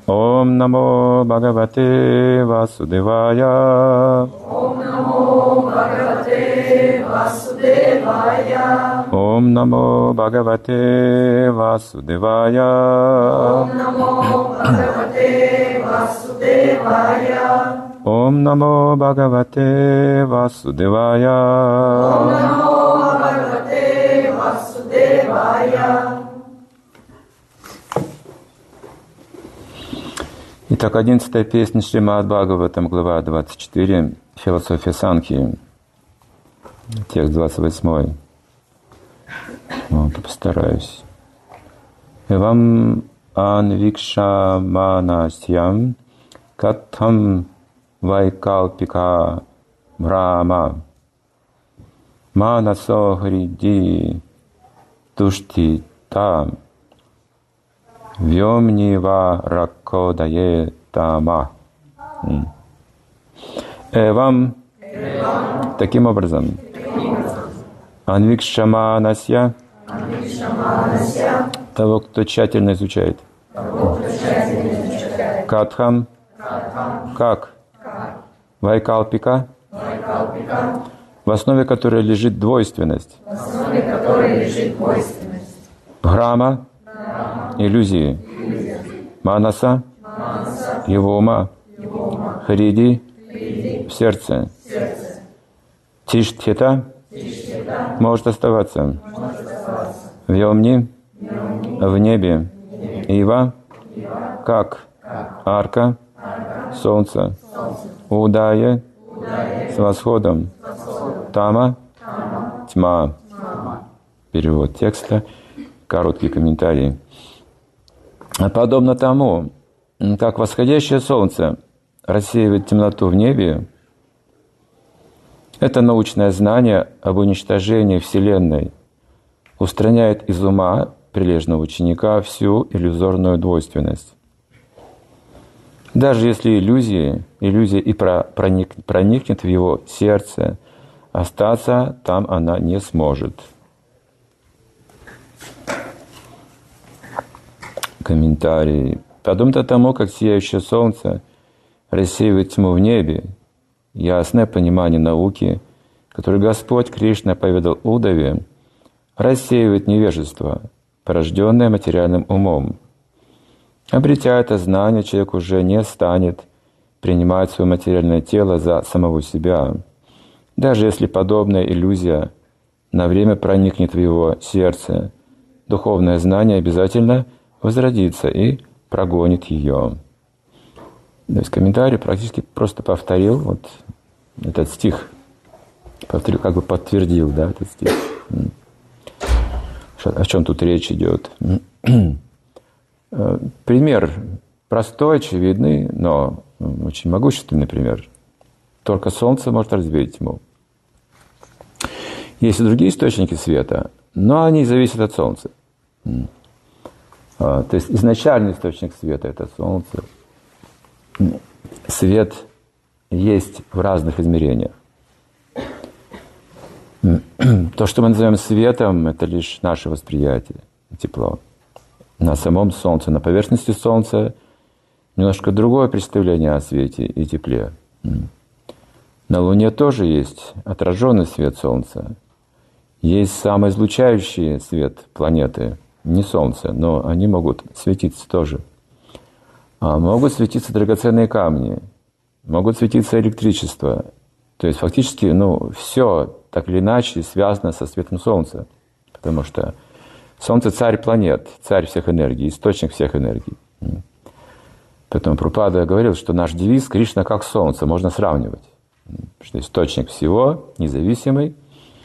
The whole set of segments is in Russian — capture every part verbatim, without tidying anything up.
Ом намо Бхагавате Васудевая. Ом намо Бхагавате Васудевая. Ом намо Бхагавате Васудевая. Ом намо Бхагавате Васудевая. Ом намо Бхагавате Васудевая. Ом намо Бхагавате Васудевая. Итак, одиннадцатая песня Шримад Бхагаватам, глава двадцать четыре, философия Санхи, текст двадцать восемь. Вот, постараюсь. Эвам анвикшаманасьям катхам вайкалпика брама манасо хриди туштита Вьомнива ракодае тама. Эвам, таким образом, анвикшаманасья, того, кто тщательно изучает, катхам, как, вайкалпика, в основе которой лежит двойственность, бхрама, иллюзии, манаса, его ума, хриди, в сердце, тиштхета может оставаться, в йомни, в небе, ива, как арка, солнце, удае, с восходом, тама, тьма. Перевод текста, короткий комментарий. Подобно тому, как восходящее солнце рассеивает темноту в небе, это научное знание об уничтожении Вселенной устраняет из ума прилежного ученика всю иллюзорную двойственность. Даже если иллюзии, иллюзия и проник, проникнет в его сердце, остаться там она не сможет. Комментарий. Подобно тому, как сияющее солнце рассеивает тьму в небе, ясное понимание науки, которую Господь Кришна поведал Удаве, рассеивает невежество, порожденное материальным умом. Обретя это знание, человек уже не станет принимать свое материальное тело за самого себя, даже если подобная иллюзия на время проникнет в его сердце. Духовное знание обязательно возродится и прогонит ее. То есть комментарий практически просто повторил вот этот стих, повторил, как бы подтвердил, да, этот стих. О чем тут речь идет? Пример простой, очевидный, но очень могущественный пример. Только солнце может развеять тьму. Есть и другие источники света, но они зависят от солнца. То есть изначальный источник света – это солнце. Свет есть в разных измерениях. То, что мы называем светом, это лишь наше восприятие, тепло. На самом солнце, на поверхности солнца немножко другое представление о свете и тепле. На Луне тоже есть отраженный свет солнца. Есть самоизлучающий свет планеты, не солнце, но они могут светиться тоже. А могут светиться драгоценные камни, могут светиться электричество. То есть фактически, ну, все так или иначе связано со светом солнца. Потому что солнце царь планет, царь всех энергий, источник всех энергий. Поэтому Прабхупада говорил, что наш девиз Кришна как солнце, можно сравнивать. Что источник всего, независимый,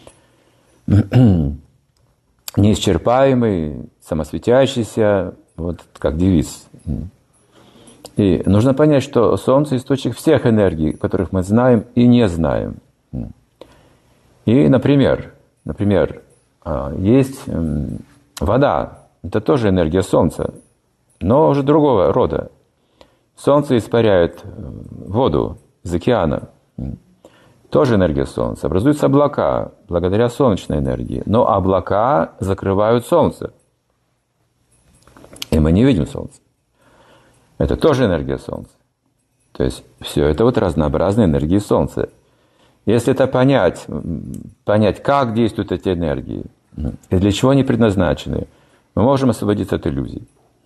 неисчерпаемый, самосветящийся, вот как девиз. И нужно понять, что солнце – источник всех энергий, которых мы знаем и не знаем. И, например, например, есть вода, это тоже энергия солнца, но уже другого рода. Солнце испаряет воду из океана, тоже энергия солнца. Образуются облака благодаря солнечной энергии, но облака закрывают солнце, и мы не видим солнце. Это тоже энергия Солнца. То есть все это вот разнообразные энергии Солнца. Если это понять, понять, как действуют эти энергии и для чего они предназначены, мы можем освободиться от иллюзий.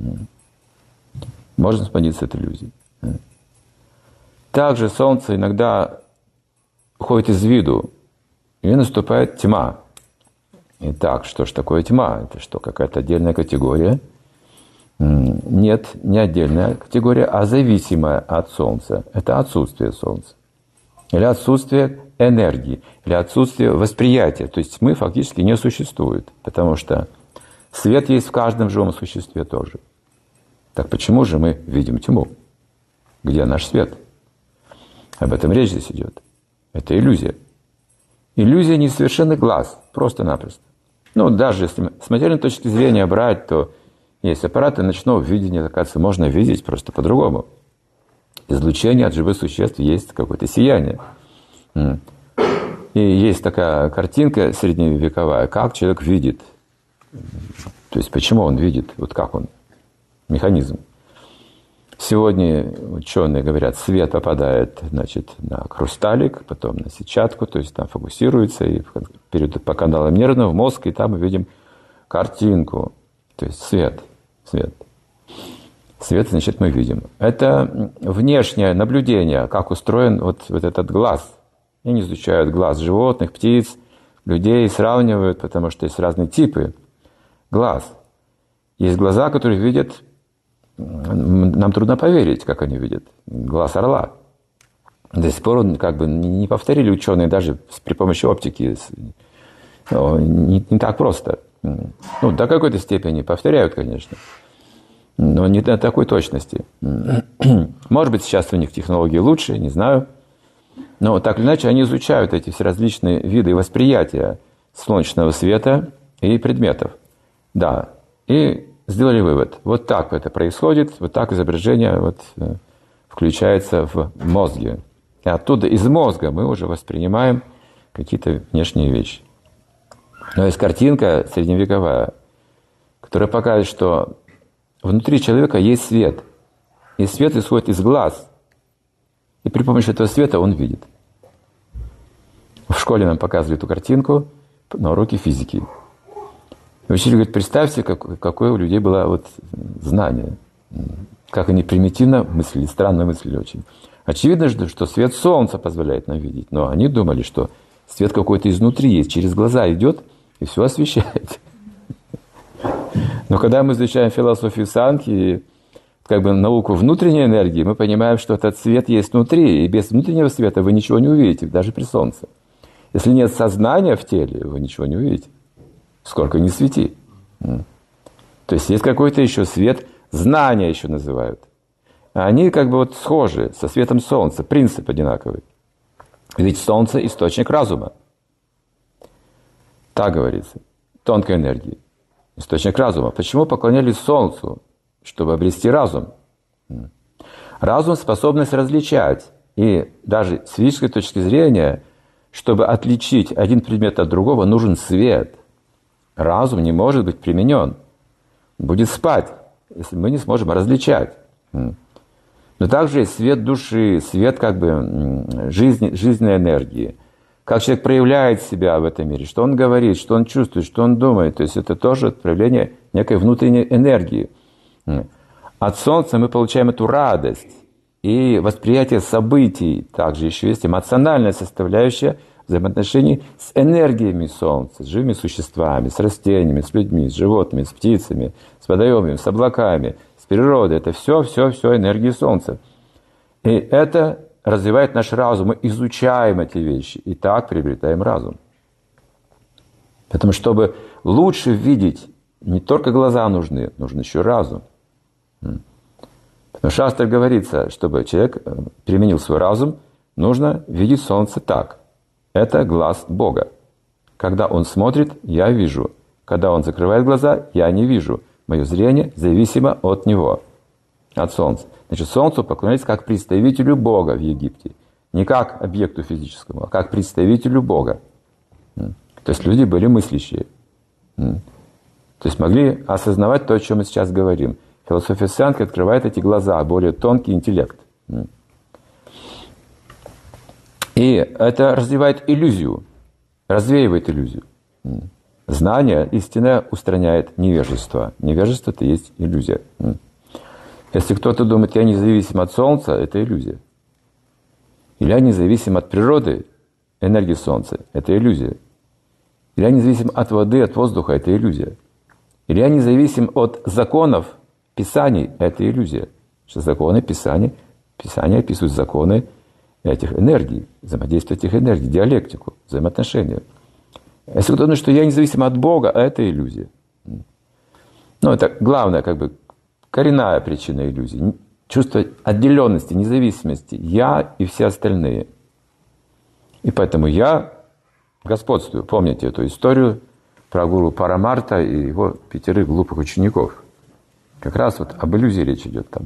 Можем освободиться от иллюзий. Также Солнце иногда уходит из виду, и наступает тьма. Итак, что же такое тьма? Это что, какая-то отдельная категория? Нет, не отдельная категория, а зависимая от Солнца. Это отсутствие Солнца. Или отсутствие энергии, или отсутствие восприятия. То есть тьмы фактически не существует, потому что свет есть в каждом живом существе тоже. Так почему же мы видим тьму? Где наш свет? Об этом речь здесь идет. Это иллюзия. Иллюзия несовершенный глаз, просто-напросто. Ну, даже если с материальной точки зрения брать, то есть аппараты ночного видения, оказывается, можно видеть просто по-другому. Излучение от живых существ есть какое-то сияние. И есть такая картинка средневековая, как человек видит. То есть почему он видит, вот как он, механизм. Сегодня ученые говорят, свет попадает, значит, на хрусталик, потом на сетчатку, то есть там фокусируется, и перейдет по каналам нервного в мозг, и там мы видим картинку, то есть свет, свет. Свет, значит, мы видим. Это внешнее наблюдение, как устроен вот, вот этот глаз. Они изучают глаз животных, птиц, людей, сравнивают, потому что есть разные типы глаз. Есть глаза, которые видят. Нам трудно поверить, как они видят. Глаз орла. До сих пор как бы не повторили ученые даже при помощи оптики. Не, не так просто. Ну, до какой-то степени повторяют, конечно. Но не до такой точности. Может быть, сейчас у них технологии лучше, не знаю. Но так или иначе, они изучают эти все различные виды восприятия солнечного света и предметов. Да. И сделали вывод. Вот так это происходит, вот так изображение вот, включается в мозге. И оттуда, из мозга, мы уже воспринимаем какие-то внешние вещи. Но есть картинка средневековая, которая показывает, что внутри человека есть свет. И свет исходит из глаз. И при помощи этого света он видит. В школе нам показывали эту картинку на уроке физики. И учитель говорит, представьте, как, какое у людей было вот знание. Как они примитивно мыслили, странно мыслили очень. Очевидно, что свет солнца позволяет нам видеть. Но они думали, что свет какой-то изнутри есть, через глаза идет и все освещает. Но когда мы изучаем философию санки, как бы науку внутренней энергии, мы понимаем, что этот свет есть внутри, и без внутреннего света вы ничего не увидите, даже при солнце. Если нет сознания в теле, вы ничего не увидите. Сколько ни свети. То есть есть какой-то еще свет, знания еще называют. Они как бы вот схожи со светом солнца, принцип одинаковый. Ведь солнце – источник разума. Так говорится. Тонкой энергии. Источник разума. Почему поклонялись солнцу? Чтобы обрести разум. Разум – способность различать. И даже с физической точки зрения, чтобы отличить один предмет от другого, нужен свет. Разум не может быть применен. Будет спать, если мы не сможем различать. Но также есть свет души, свет как бы жизни, жизненной энергии. Как человек проявляет себя в этом мире, что он говорит, что он чувствует, что он думает. То есть это тоже проявление некой внутренней энергии. От солнца мы получаем эту радость. И восприятие событий. Также еще есть эмоциональная составляющая взаимоотношений с энергиями солнца, с живыми существами, с растениями, с людьми, с животными, с птицами, с водоемами, с облаками, с природой. Это все, все, все энергии солнца. И это развивает наш разум. Мы изучаем эти вещи и так приобретаем разум. Поэтому, чтобы лучше видеть, не только глаза нужны, нужен еще разум. Потому что в Шастре говорится, чтобы человек применил свой разум, нужно видеть солнце так. Это глаз Бога. Когда он смотрит, я вижу. Когда он закрывает глаза, я не вижу. Мое зрение зависимо от него, от солнца. Значит, солнцу поклоняются как представителю Бога в Египте. Не как объекту физическому, а как представителю Бога. То есть люди были мыслящие. То есть могли осознавать то, о чем мы сейчас говорим. Философия Санки открывает эти глаза, более тонкий интеллект. И это развивает иллюзию, развеивает иллюзию. Знание истинное устраняет невежество. Невежество – это есть иллюзия. Если кто-то думает, я независим от Солнца, это иллюзия. Или я независим от природы, энергии Солнца, это иллюзия. Или я независим от воды, от воздуха, это иллюзия. Или я независим от законов, писаний, это иллюзия. Что законы, писания, писания описывают законы этих энергий, взаимодействие этих энергий, диалектику, взаимоотношения. Если кто-то думает, что я независим от Бога, это иллюзия. Ну, это главная, как бы, коренная причина иллюзии. Чувство отделенности, независимости. Я и все остальные. И поэтому я господствую. Помните эту историю про гуру Парамарта и его пятерых глупых учеников. Как раз вот об иллюзии речь идет там.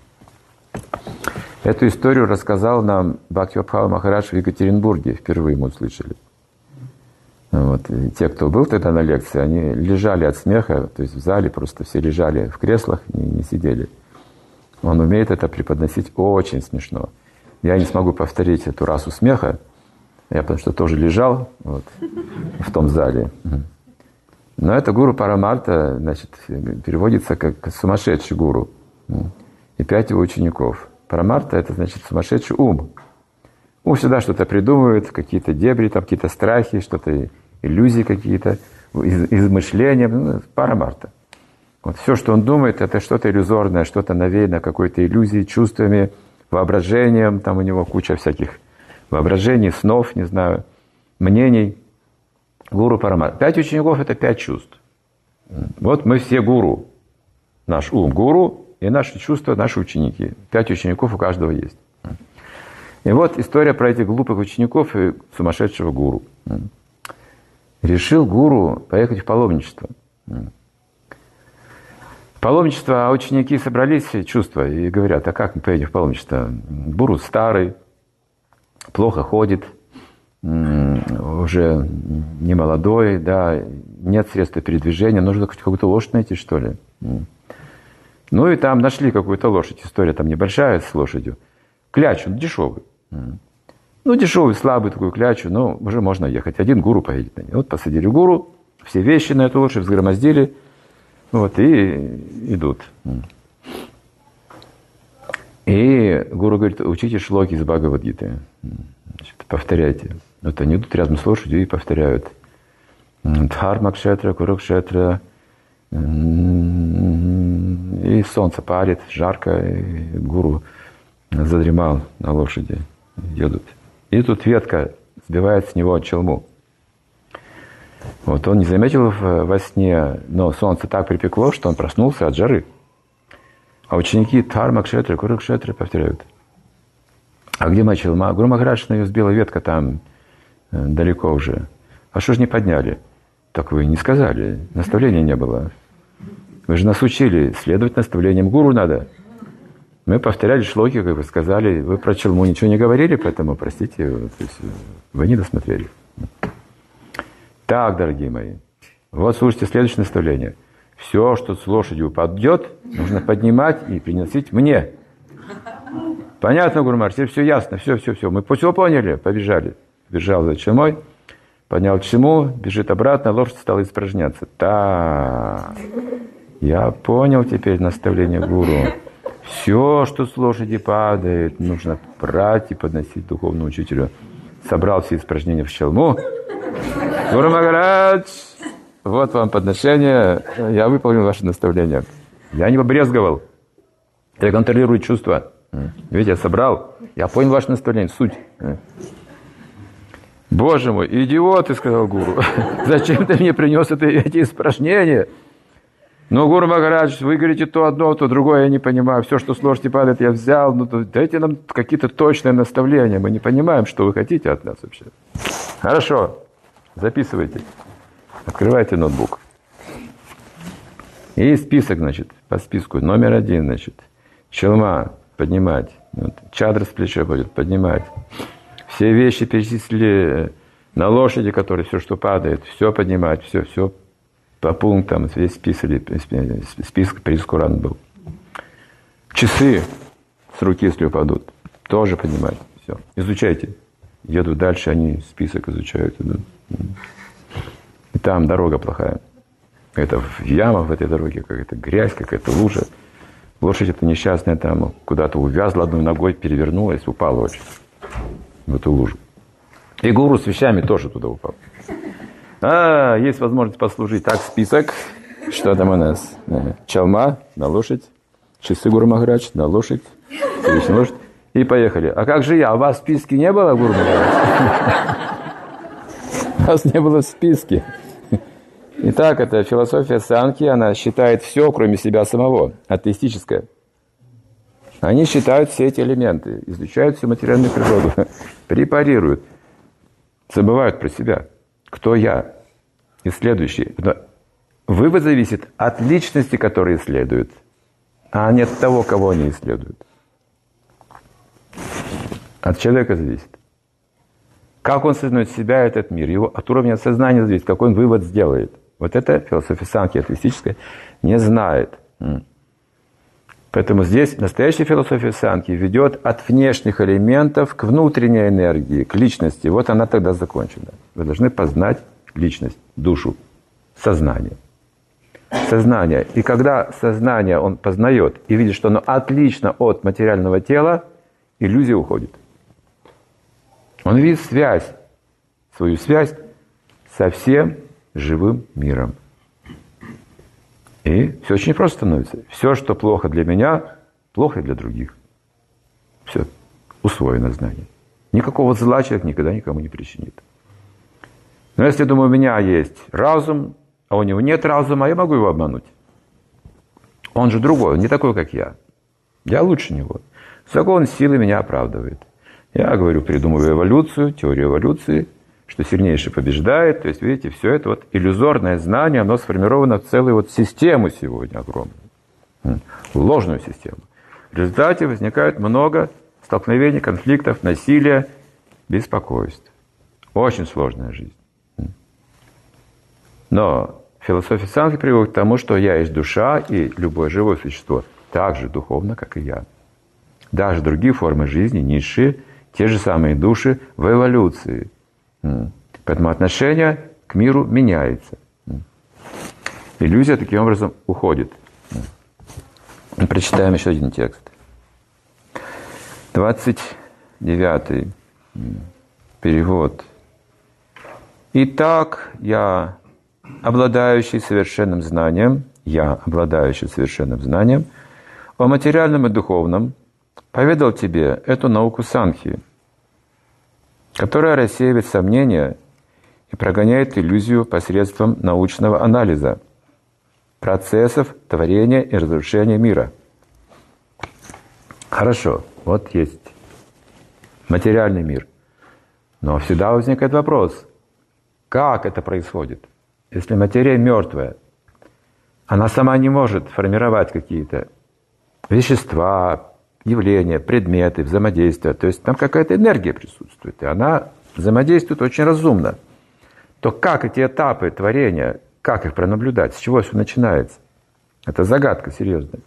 Эту историю рассказал нам Бхактивидхана Махарадж в Екатеринбурге. Впервые мы услышали. Вот. И те, кто был тогда на лекции, они лежали от смеха, то есть в зале просто все лежали в креслах, не, не сидели. Он умеет это преподносить очень смешно. Я не смогу повторить эту расу смеха, я потому что тоже лежал вот, в том зале. Но это гуру Парамарта, значит, переводится как сумасшедший гуру. И пять его учеников. Парамарта — это значит сумасшедший ум. Ум всегда что-то придумывает, какие-то дебри, там какие-то страхи, что-то, иллюзии какие-то, из, измышления. Ну, Парамарта. Вот все, что он думает, это что-то иллюзорное, что-то навеяно какой-то иллюзией, чувствами, воображением. Там у него куча всяких воображений, снов, не знаю, мнений. Гуру Парамарта. Пять учеников — это пять чувств. Вот мы все гуру. Наш ум — гуру, и наши чувства — наши ученики. Пять учеников у каждого есть. И вот история про этих глупых учеников и сумасшедшего гуру. Решил гуру поехать в паломничество. Паломничество, а ученики собрались, чувства, и говорят, а как мы поедем в паломничество? Гуру старый, плохо ходит, уже не молодой, да, нет средства передвижения, нужно какую-то лошадь найти, что ли. Ну и там нашли какую-то лошадь, история там небольшая с лошадью. Клячу, дешевый. Ну, дешевый, слабый такой клячу, но уже можно ехать. Один гуру поедет на ней. Вот посадили гуру, все вещи на эту лошадь взгромоздили, вот, и идут. И гуру говорит, учите шлоки из Бхагавад-гиты. Значит, повторяйте. Вот они идут рядом с лошадью и повторяют. Дхарма-кшетра, Курукшетра. И солнце палит, жарко, и гуру задремал на лошади. Едут. И тут ветка сбивает с него челму. Вот он не заметил во сне, но солнце так припекло, что он проснулся от жары. А ученики Дхарма-кшетра, Курукшетра повторяют. А где моя челма? Гуру Махарадж, на ее сбила ветка там далеко уже. А что ж не подняли? Так вы не сказали, наставления не было. Вы же нас учили, следовать наставлениям гуру надо. Мы повторяли шлоки, как вы сказали. Вы про челму ничего не говорили, поэтому, простите, то есть вы не досмотрели. Так, дорогие мои, вот слушайте следующее наставление. Все, что с лошадью упадет, нужно поднимать и приносить мне. Понятно, Гуру Махарадж, теперь все ясно, все, все, все. Мы все поняли, побежали. Бежал за челмой, поднял чему, бежит обратно, лошадь стала испражняться. Так, я понял теперь наставление гуру. Все, что с лошади падает, нужно брать и подносить духовному учителю. Собрал все испражнения в челму. Гуру Махарадж, вот вам подношение, я выполнил ваше наставление. Я не побрезговал. Я контролирую чувства. Видите, я собрал, я понял ваше наставление, суть. Боже мой, идиоты, сказал гуру. Зачем ты мне принес это, эти испражнения? Ну, Гуру Махарадж, вы говорите то одно, то другое, я не понимаю. Все, что с лошади падает, я взял. Ну, дайте нам какие-то точные наставления. Мы не понимаем, что вы хотите от нас вообще. Хорошо, записывайте. Открывайте ноутбук. И список, значит, по списку. Номер один, значит, челма поднимать. Вот. Чадра с плеча будет поднимать. Все вещи перечислили на лошади, которые все, что падает, все поднимать, все, все по пунктам, весь список, список прескурант был. часы с руки, если упадут, тоже понимать. Все. Изучайте. Едут дальше, они список изучают, идут. И там дорога плохая. Это яма в этой дороге, какая-то грязь, какая-то лужа. Лошадь эта несчастная там куда-то увязла одной ногой, перевернулась, упала очень в эту лужу. И гуру с вещами тоже туда упал. А, есть возможность послужить. Так, список. Что там у нас? Чалма на лошадь, часы Гуру Махарадж на лошадь, на лошадь. И поехали. А как же я? У вас в списке не было, Гуру Махарадж? Вас не было в списке. Итак, это философия Санхи, она считает все, кроме себя самого, атеистическая. Они считают все эти элементы, изучают всю материальную природу, препарируют, забывают про себя. Кто я? Исследующий. Вывод зависит от личности, которая исследует, а не от того, кого они исследуют. От человека зависит. Как он сознает себя, этот мир, его от уровня сознания зависит, какой он вывод сделает. Вот это философия Санхи атеистическая не знает. Поэтому здесь настоящая философия Санхи ведет от внешних элементов к внутренней энергии, к личности. Вот она тогда закончена. Вы должны познать личность, душу, сознание. Сознание. И когда сознание он познает и видит, что оно отлично от материального тела, иллюзия уходит. Он видит связь, свою связь со всем живым миром. И все очень просто становится. Все, что плохо для меня, плохо и для других. Все. Усвоено знание. Никакого зла человек никогда никому не причинит. Но если, думаю, у меня есть разум, а у него нет разума, я могу его обмануть. Он же другой, он не такой, как я. Я лучше него. Закон силы меня оправдывает. Я говорю, придумываю эволюцию, теорию эволюции, что сильнейший побеждает. То есть, видите, все это вот иллюзорное знание, оно сформировано в целую вот систему сегодня огромную. Ложную систему. В результате возникает много столкновений, конфликтов, насилия, беспокойств. Очень сложная жизнь. Но философия Санхи приводит к тому, что я есть душа, и любое живое существо так же духовно, как и я. Даже другие формы жизни, низшие, те же самые души в эволюции. Поэтому отношение к миру меняется. Иллюзия таким образом уходит. Прочитаем еще один текст. двадцать девятый перевод. «Итак, я, обладающий совершенным знанием, я, обладающий совершенным знанием о материальном и духовном, поведал тебе эту науку Санхи, которая рассеивает сомнения и прогоняет иллюзию посредством научного анализа процессов творения и разрушения мира». Хорошо, вот есть материальный мир. Но всегда возникает вопрос, как это происходит? Если материя мертвая, она сама не может формировать какие-то вещества, явления, предметы, взаимодействия. То есть там какая-то энергия присутствует, и она взаимодействует очень разумно. То как эти этапы творения, как их пронаблюдать, с чего все начинается? Это загадка серьезная.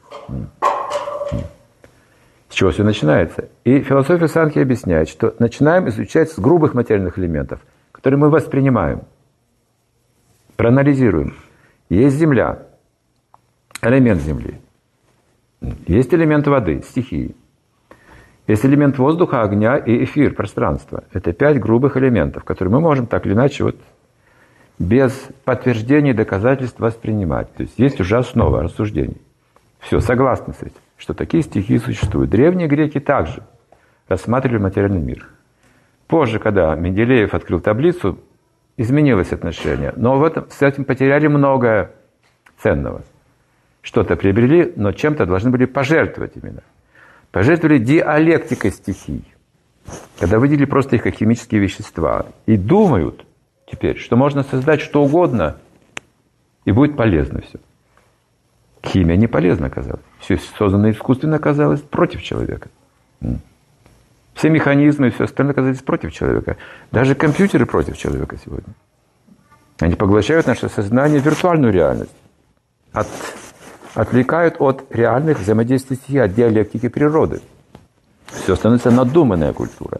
С чего все начинается? И философия Санхи объясняет, что начинаем изучать с грубых материальных элементов, которые мы воспринимаем, проанализируем. Есть Земля, элемент Земли. Есть элемент воды, стихии. Есть элемент воздуха, огня и эфир, пространства. Это пять грубых элементов, которые мы можем так или иначе вот без подтверждения и доказательств воспринимать. То есть есть уже основа рассуждений. Все, согласны с этим, что такие стихии существуют. Древние греки также рассматривали материальный мир. Позже, когда Менделеев открыл таблицу, изменилось отношение. Но в этом, с этим потеряли многое ценного. Что-то приобрели, но чем-то должны были пожертвовать именно. Пожертвовали диалектикой стихий. Когда выделили просто их как химические вещества. И думают теперь, что можно создать что угодно, и будет полезно все. Химия не полезна оказалась. Все созданное искусственно оказалось против человека. Все механизмы и все остальное оказались против человека. Даже компьютеры против человека сегодня. Они поглощают наше сознание в виртуальную реальность. От отвлекают от реальных взаимодействий стихий, от диалектики природы. Все становится надуманная культура.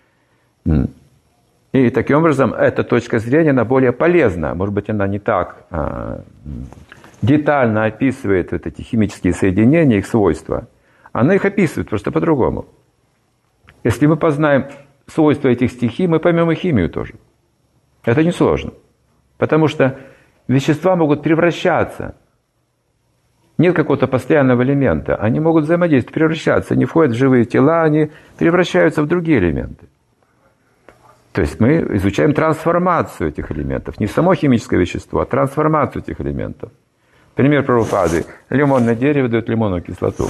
И таким образом эта точка зрения, она более полезна. Может быть, она не так а, детально описывает вот эти химические соединения, их свойства. Она их описывает просто по-другому. Если мы познаем свойства этих стихий, мы поймем и химию тоже. Это несложно. Потому что вещества могут превращаться. Нет какого-то постоянного элемента. Они могут взаимодействовать, превращаться. Они входят в живые тела, они превращаются в другие элементы. То есть мы изучаем трансформацию этих элементов. Не само химическое вещество, а трансформацию этих элементов. Пример Прабхупады. Лимонное дерево дает лимонную кислоту.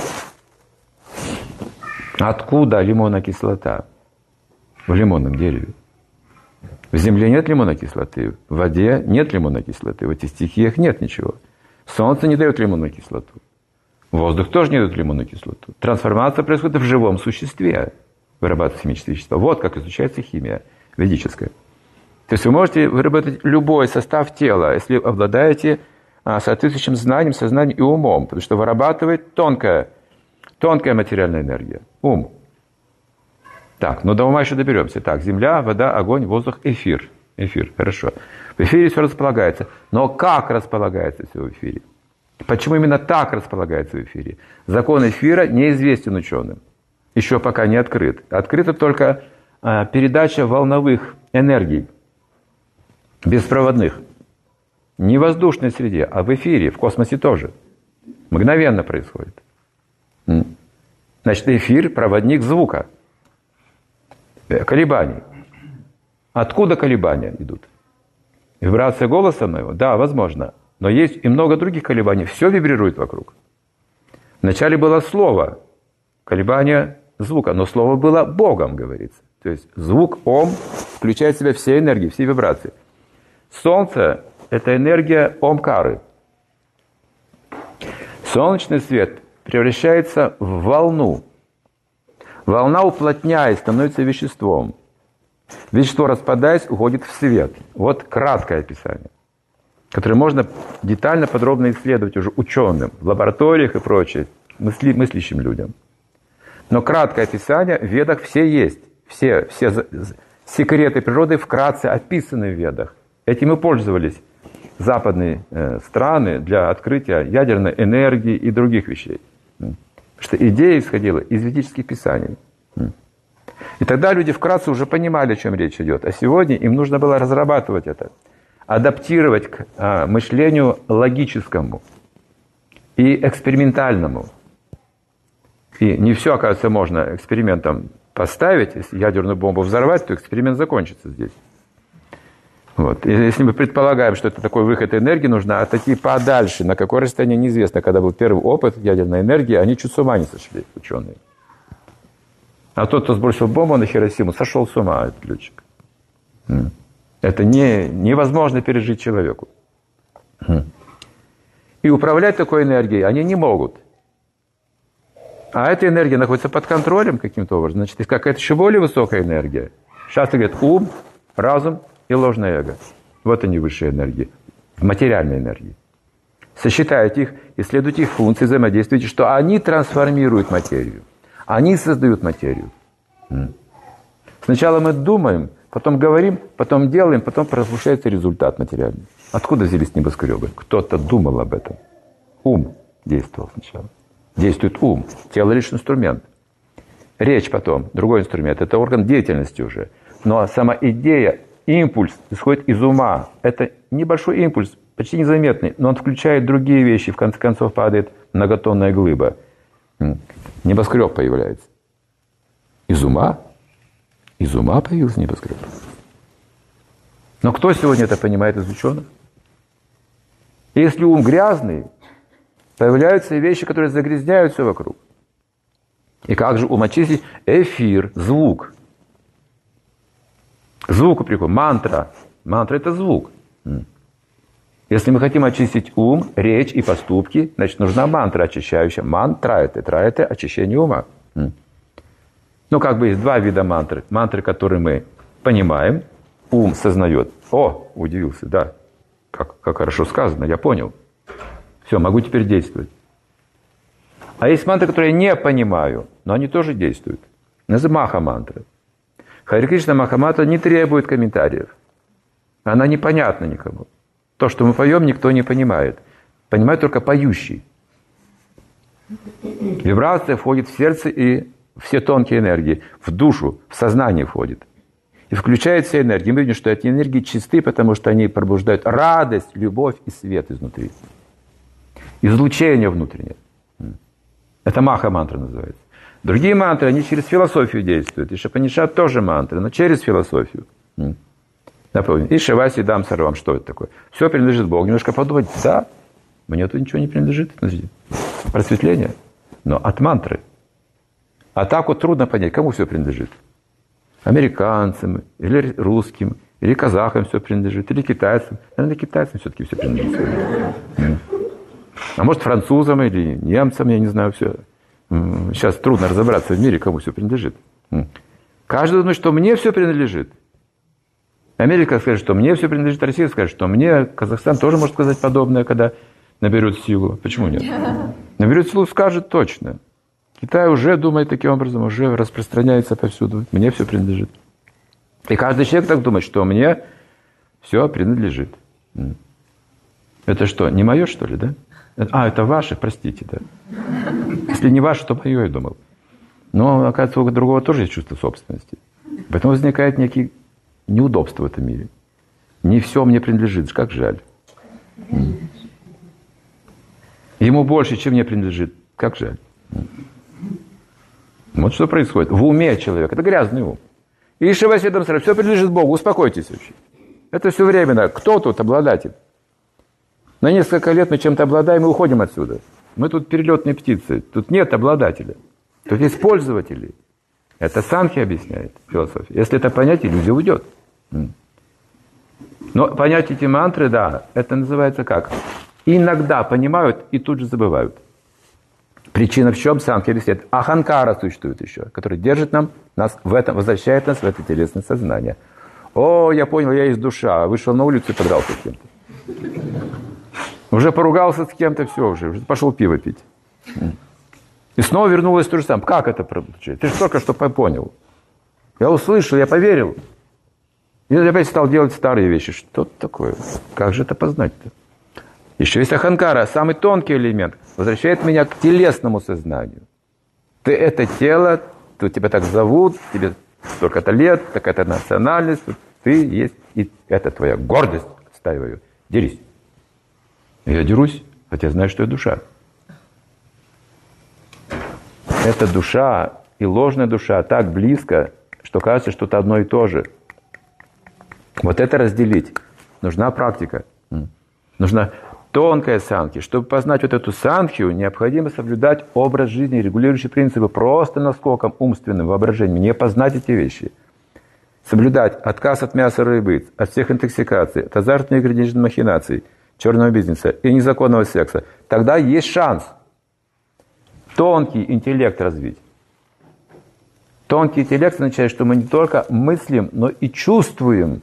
Откуда лимонная кислота в лимонном дереве? В земле нет лимонной кислоты, в воде нет лимонной кислоты, в этих стихиях нет ничего. Солнце не дает лимонную кислоту. Воздух тоже не дает лимонную кислоту. Трансформация происходит в живом существе. Вырабатывается химическое вещество. Вот как изучается химия ведическая. То есть вы можете выработать любой состав тела, если обладаете соответствующим знанием, сознанием и умом. Потому что вырабатывает тонкая, тонкая материальная энергия. Ум. Так, ну до ума еще доберемся. Так, земля, вода, огонь, воздух, эфир. Эфир, хорошо. В эфире все располагается. Но как располагается все в эфире? Почему именно так располагается в эфире? Закон эфира неизвестен ученым. Еще пока не открыт. Открыта только а, передача волновых энергий. Беспроводных. Не в воздушной среде, а в эфире, в космосе тоже. Мгновенно происходит. Значит, эфир – проводник звука. Колебаний. Откуда колебания идут? Вибрация голоса моего? Да, возможно. Но есть и много других колебаний. Все вибрирует вокруг. Вначале было слово. Колебание звука. Но слово было Богом, говорится. То есть звук, ом, включает в себя все энергии, все вибрации. Солнце – это энергия омкары. Солнечный свет превращается в волну. Волна, уплотняясь, становится веществом. Вещество, распадаясь, уходит в свет. Вот краткое описание, которое можно детально, подробно исследовать уже ученым, в лабораториях и прочее, мысли, мыслящим людям. Но краткое описание в Ведах все есть. Все, все секреты природы вкратце описаны в Ведах. Этим и пользовались западные э, страны для открытия ядерной энергии и других вещей. Что идея исходила из ведических писаний. И тогда люди вкратце уже понимали, о чем речь идет. А сегодня им нужно было разрабатывать это, адаптировать к а, мышлению логическому и экспериментальному. И не все, оказывается, можно экспериментом поставить. Если ядерную бомбу взорвать, то эксперимент закончится здесь. Вот. И если мы предполагаем, что это такой выход энергии, нужно отойти подальше. На какое расстояние неизвестно. Когда был первый опыт ядерной энергии, они чуть с ума не сошли, ученые. А тот, кто сбросил бомбу на Хиросиму, сошел с ума, этот летчик. Это не, невозможно пережить человеку. И управлять такой энергией они не могут. А эта энергия находится под контролем каким-то образом. Значит, есть какая-то еще более высокая энергия. Часто говорят ум, разум и ложное эго. Вот они, высшие энергии. Материальные энергии. Сочетайте их, исследуйте их функции, взаимодействуйте, что они трансформируют материю. Они создают материю. Сначала мы думаем, потом говорим, потом делаем, потом разрушается результат материальный. Откуда взялись небоскребы? Кто-то думал об этом. Ум действовал сначала. Действует ум. Тело лишь инструмент. Речь потом, другой инструмент. Это орган деятельности уже. Но сама идея, импульс исходит из ума. Это небольшой импульс, почти незаметный, но он включает другие вещи. В конце концов падает многотонная глыба. Небоскреб появляется. Из ума? Из ума появился небоскреб. Но кто сегодня это понимает из ученых? Если ум грязный, появляются вещи, которые загрязняют все вокруг. И как же ум очистить? Эфир, звук. К звуку приходит. Мантра. Мантра – это звук. Если мы хотим очистить ум, речь и поступки, значит, нужна мантра очищающая. Мантра – это, это очищение ума. Ну, как бы есть два вида мантры. Мантры, которые мы понимаем, ум сознает. О, удивился, да. Как, как хорошо сказано, я понял. Все, могу теперь действовать. А есть мантры, которые я не понимаю, но они тоже действуют. Это маха-мантра. Харе Кришна Маха-мантра не требует комментариев. Она непонятна никому. То, что мы поем, никто не понимает. Понимает только поющий. Вибрация входит в сердце и все тонкие энергии, в душу, в сознание входит. И включает все энергии. Мы видим, что эти энергии чисты, потому что они пробуждают радость, любовь и свет изнутри. Излучение внутреннее. Это маха-мантра называется. Другие мантры, они через философию действуют. И Шапанишат тоже мантры, но через философию. Напомню. И Шиваси дам сарвам. Что это такое? Все принадлежит Богу. Немножко подумать, да, мне тут ничего не принадлежит. Просветление. Но от мантры. А так вот трудно понять, кому все принадлежит. Американцам, или русским, или казахам все принадлежит, или китайцам. Наверное, китайцам все-таки все принадлежит. А может, французам или немцам, я не знаю, все. Сейчас трудно разобраться в мире, кому все принадлежит. Каждый думает, что мне все принадлежит. Америка скажет, что мне все принадлежит, Россия скажет, что мне, Казахстан тоже может сказать подобное, когда наберет силу. Почему нет? Наберет силу, скажет точно. Китай уже думает таким образом, уже распространяется повсюду. Мне все принадлежит. И каждый человек так думает, что мне все принадлежит. Это что, не мое, что ли, да? А, это ваше, простите, да. Если не ваше, то мое, я думал. Но, оказывается, у другого тоже есть чувство собственности. Поэтому возникает некие неудобства в этом мире. Не все мне принадлежит, как жаль. Ему больше, чем мне принадлежит, как жаль. Вот что происходит. В уме человека. Это грязный ум. И Шивасидам сразу, все принадлежит Богу, успокойтесь вообще. Это все временно. Кто тут обладатель? На несколько лет мы чем-то обладаем и уходим отсюда. Мы тут перелетные птицы. Тут нет обладателя. Тут есть пользователи. Это Санхи объясняет философия. Если это понять, иллюзия уйдет. Но понять эти мантры, да, это называется как? Иногда понимают и тут же забывают. Причина в чем? Санхи объясняет. Аханкара существует еще, который держит нам, нас в этом, возвращает нас в это телесное сознание. О, я понял, я есть душа. Вышел на улицу и подрался с кем-то. Уже поругался с кем-то, все уже, уже пошел пиво пить. И снова вернулось то же самое. Как это получается? Ты же только что понял. Я услышал, я поверил. И я опять стал делать старые вещи. Что это такое? Как же это познать-то? Еще есть аханкара, самый тонкий элемент, возвращает меня к телесному сознанию. Ты это тело, тут тебя так зовут, тебе столько-то лет, такая-то национальность, ты есть, и это твоя гордость, отстаиваю. Дерись. Я дерусь, хотя знаю, что я душа. Эта душа и ложная душа так близко, что кажется, что это одно и то же. Вот это разделить. Нужна практика. Нужна тонкая санхи. Чтобы познать вот эту санхию, необходимо соблюдать образ жизни, регулирующие принципы просто наскоком умственным воображением. Не познать эти вещи. Соблюдать отказ от мяса рыбы, от всех интоксикаций, от азартных игр, денежных махинаций, черного бизнеса и незаконного секса. Тогда есть шанс тонкий интеллект развить. Тонкий интеллект означает, что мы не только мыслим, но и чувствуем.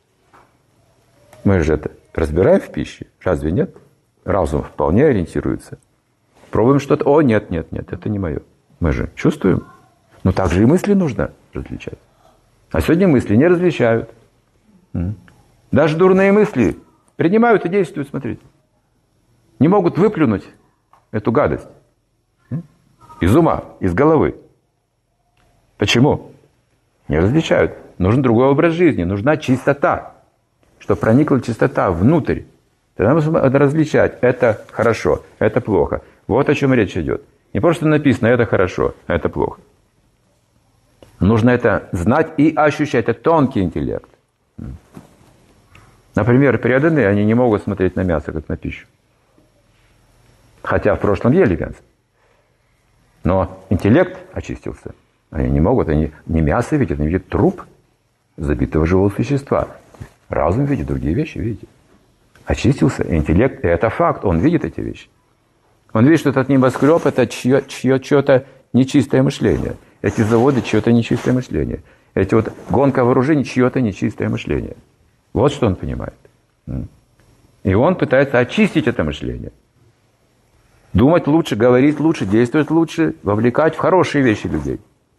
Мы же это разбираем в пище, разве нет? Разум вполне ориентируется. Пробуем что-то. О, нет, нет, нет, это не мое. Мы же чувствуем. Но также и мысли нужно различать. А сегодня мысли не различают. Даже дурные мысли принимают и действуют, смотрите. Не могут выплюнуть эту гадость. Из ума, из головы. Почему? Не различают. Нужен другой образ жизни, нужна чистота. Чтобы проникла чистота внутрь. Тогда мы можем различать. Это хорошо, это плохо. Вот о чем речь идет. Не просто написано, это хорошо, это плохо. Нужно это знать и ощущать. Это тонкий интеллект. Например, преданные, они не могут смотреть на мясо, как на пищу. Хотя в прошлом ели мясо. Но интеллект очистился. Они не могут, они не мясо видят, они видят труп забитого живого существа. Разум видит другие вещи, видите. Очистился интеллект, и это факт, он видит эти вещи. Он видит, что этот небоскреб – это чье, чье, чье-то нечистое мышление. Эти заводы – чье-то нечистое мышление. Эти вот гонка вооружений – чье-то нечистое мышление. Вот что он понимает. И он пытается очистить это мышление. Думать лучше, говорить лучше, действовать лучше, вовлекать в хорошие вещи людей.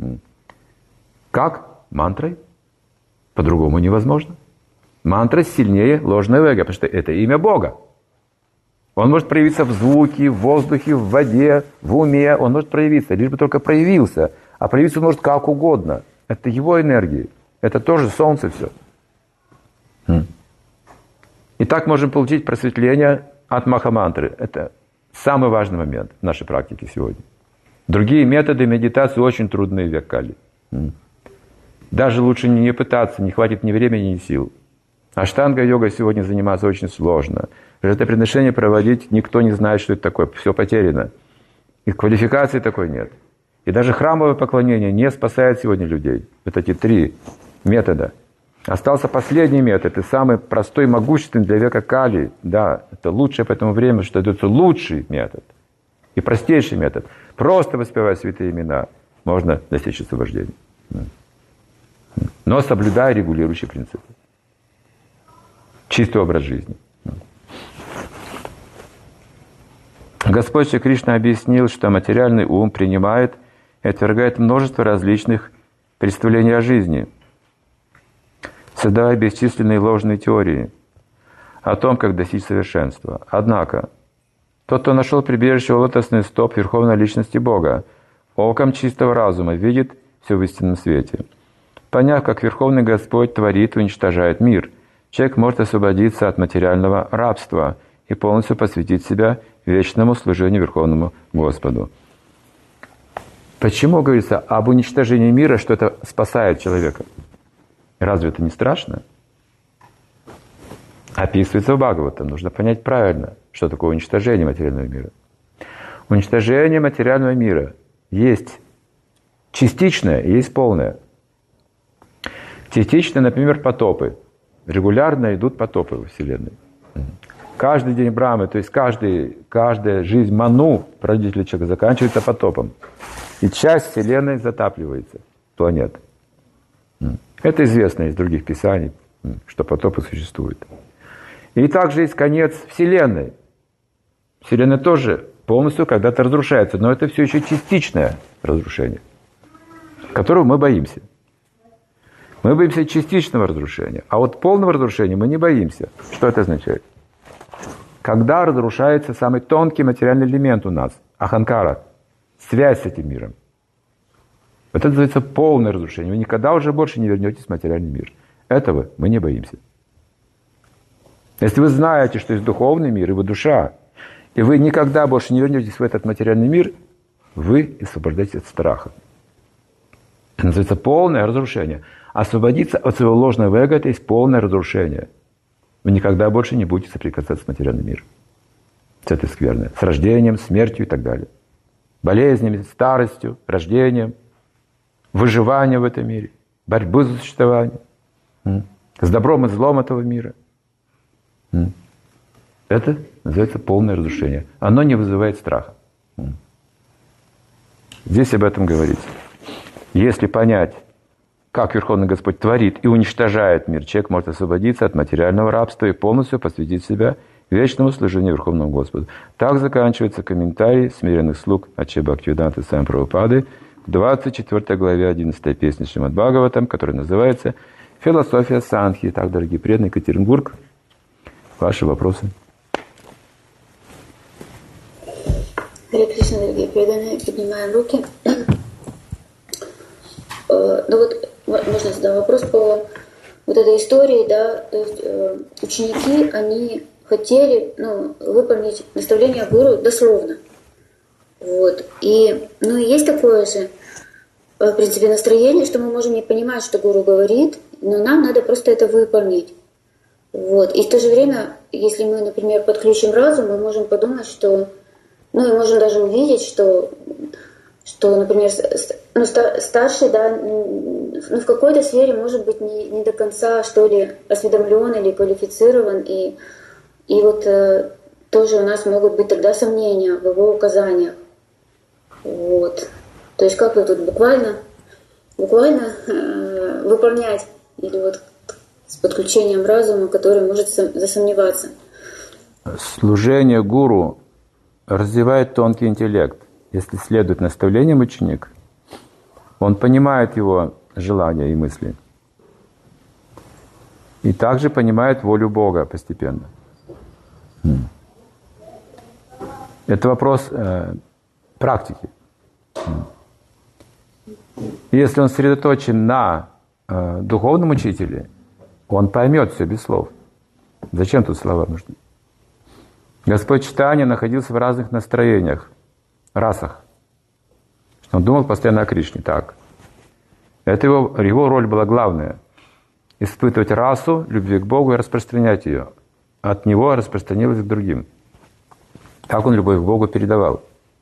Как? Мантрой. По-другому невозможно. Мантра сильнее ложного эго, потому что это имя Бога. Он может проявиться в звуке, в воздухе, в воде, в уме. Он может проявиться, лишь бы только проявился. А проявиться он может как угодно. Это его энергии. Это тоже солнце все. И так можем получить просветление от Махамантры. Это самый важный момент в нашей практике сегодня. Другие методы медитации очень трудные в век Кали. Даже лучше не пытаться, не хватит ни времени, ни сил. Аштанга-йогой сегодня заниматься очень сложно. Жертвоприношение проводить никто не знает, что это такое. Все потеряно. И квалификации такой нет. И даже храмовое поклонение не спасает сегодня людей. Вот эти три метода. Остался последний метод, и самый простой, могущественный для века Кали. Да, это лучшее по этому времени, что это лучший метод. И простейший метод. Просто воспевая святые имена, можно достичь освобождения. Но соблюдая регулирующие принципы. Чистый образ жизни. Господь Шри Кришна объяснил, что материальный ум принимает и отвергает множество различных представлений о жизни, создавая бесчисленные ложные теории о том, как достичь совершенства. Однако, тот, кто нашел прибежище у лотосных стоп Верховной Личности Бога, оком чистого разума видит все в истинном свете. Поняв, как Верховный Господь творит и уничтожает мир, человек может освободиться от материального рабства и полностью посвятить себя вечному служению Верховному Господу. Почему говорится об уничтожении мира, что это спасает человека? Разве это не страшно? Описывается в Бхагаватам. Нужно понять правильно, что такое уничтожение материального мира. Уничтожение материального мира есть частичное и есть полное. Частично, например, потопы. Регулярно идут потопы во Вселенной. Каждый день Брамы, то есть каждый, каждая жизнь Ману, родителя человека, заканчивается потопом. И часть Вселенной затапливается, планет. Это известно из других писаний, что потопы существуют. И также есть конец Вселенной. Вселенная тоже полностью когда-то разрушается, но это все еще частичное разрушение, которого мы боимся. Мы боимся частичного разрушения, а вот полного разрушения мы не боимся. Что это означает? Когда разрушается самый тонкий материальный элемент у нас, аханкара, связь с этим миром. Вот это называется полное разрушение. Вы никогда уже больше не вернетесь в материальный мир. Этого мы не боимся. Если вы знаете, что есть духовный мир, и вы душа, и вы никогда больше не вернетесь в этот материальный мир, вы освобождаетесь от страха. Это называется полное разрушение. Освободиться от своего ложного эго – это есть полное разрушение. Вы никогда больше не будете соприкасаться с материальным миром. С этой скверной. С рождением, смертью и так далее. Болезнями, старостью, рождением, выживанием в этом мире, борьбу за существование, с добром и злом этого мира. Это называется полное разрушение. Оно не вызывает страха. Здесь об этом говорится. Если понять, как Верховный Господь творит и уничтожает мир, человек может освободиться от материального рабства и полностью посвятить себя вечному служению Верховному Господу. Так заканчивается комментарий смиренных слуг Аче Бхактивиданты Свами Прабхупады в двадцать четвёртой главе одиннадцатой песни Шримад Бхагаватам, которая называется «Философия Санхи». Так, дорогие преданные, Екатеринбург, ваши вопросы. Харе Кришна, дорогие преданные, поднимаем руки. Ну вот, можно задать вопрос по вот этой истории, да, то есть э, ученики, они хотели, ну, выполнить наставление гуру дословно. Вот. И, ну, есть такое же, в принципе, настроение, что мы можем не понимать, что гуру говорит, но нам надо просто это выполнить. Вот. И в то же время, если мы, например, подключим разум, мы можем подумать, что, ну, и можем даже увидеть, что, что, например, ну, старший, да, ну, в какой-то сфере может быть не, не до конца, что ли, осведомлен или квалифицирован, и, и вот э, тоже у нас могут быть тогда сомнения в его указаниях. Вот. То есть как вы тут буквально, буквально э, выполнять, или вот с подключением разума, который может засомневаться. Служение гуру развивает тонкий интеллект. Если следует наставлениям ученик, он понимает его желания и мысли. И также понимает волю Бога постепенно. Это вопрос э, практики. И если он сосредоточен на э, духовном учителе, он поймет все без слов. Зачем тут слова нужны? Господь Чайтанья находился в разных настроениях, расах. Он думал постоянно о Кришне. Так. Это его, его роль была главная. Испытывать расу любви к Богу и распространять ее. От него распространилась к другим. Так он любовь к Богу передавал.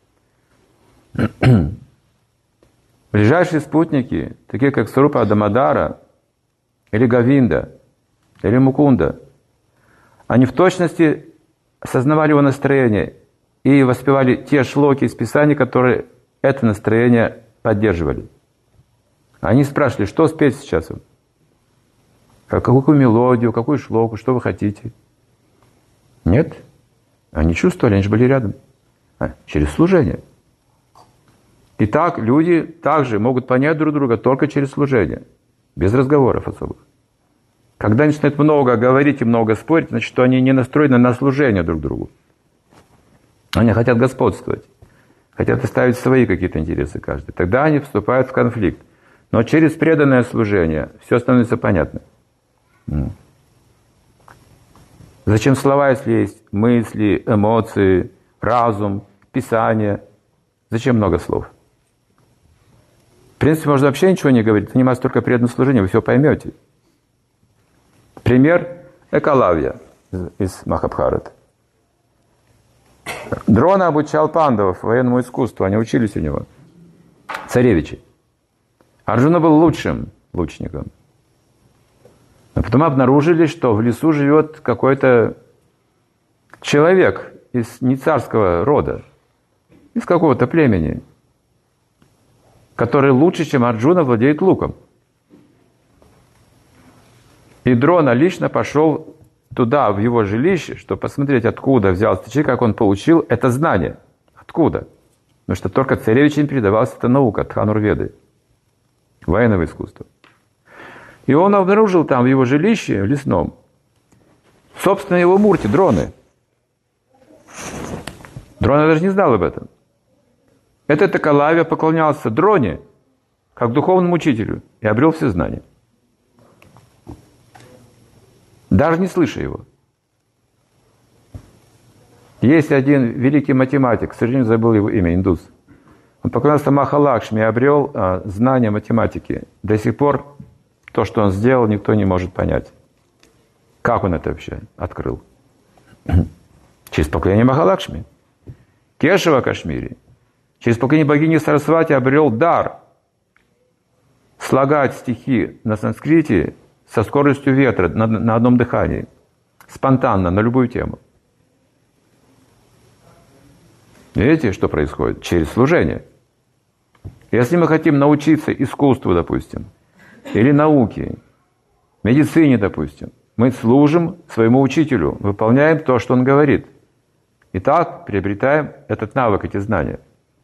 Ближайшие спутники, такие как Сварупа Дамодара, или Говинда, или Мукунда, они в точности осознавали его настроение и воспевали те шлоки из Писаний, которые это настроение поддерживали. Они спрашивали, что спеть сейчас вам? Какую мелодию, какую шлоку, что вы хотите? Нет. Они чувствовали, они же были рядом. А, через служение. Итак, люди также могут понять друг друга только через служение. Без разговоров особых. Когда они начинают много говорить и много спорить, значит, что они не настроены на служение друг другу. Они хотят господствовать. Хотят оставить свои какие-то интересы каждый. Тогда они вступают в конфликт. Но через преданное служение все становится понятно. Зачем слова, если есть мысли, эмоции, разум, Писание? Зачем много слов? В принципе, можно вообще ничего не говорить, заниматься только преданным служением, вы все поймете. Пример Экалавья из Махабхараты. Дрона обучал пандавов военному искусству, они учились у него. Царевичи. Арджуна был лучшим лучником. Но потом обнаружили, что в лесу живет какой-то человек из не царского рода, из какого-то племени, который лучше, чем Арджуна, владеет луком. И Дрона лично пошел туда, в его жилище, чтобы посмотреть, откуда взялся человек, как он получил это знание. Откуда? Потому что только царевичам передавалась эта наука, Дханурведы, военного искусства. И он обнаружил там, в его жилище, в лесном, собственно, его мурти, Дроны. Дрона даже не знал об этом. Этот Экалавья поклонялся Дроне, как духовному учителю, и обрел все знания. Даже не слыша его. Есть один великий математик, к сожалению, забыл его имя, индус. Он поклонялся Махалакшми и обрел а, знания математики. До сих пор то, что он сделал, никто не может понять. Как он это вообще открыл? Через поклонение Махалакшми. Кешава Кашмири через поклонение богини Сарасвати обрел дар слагать стихи на санскрите со скоростью ветра на, на одном дыхании, спонтанно, на любую тему. Видите, что происходит? Через служение. Если мы хотим научиться искусству, допустим, или науке, медицине, допустим, мы служим своему учителю, выполняем то, что он говорит. И так приобретаем этот навык, эти знания.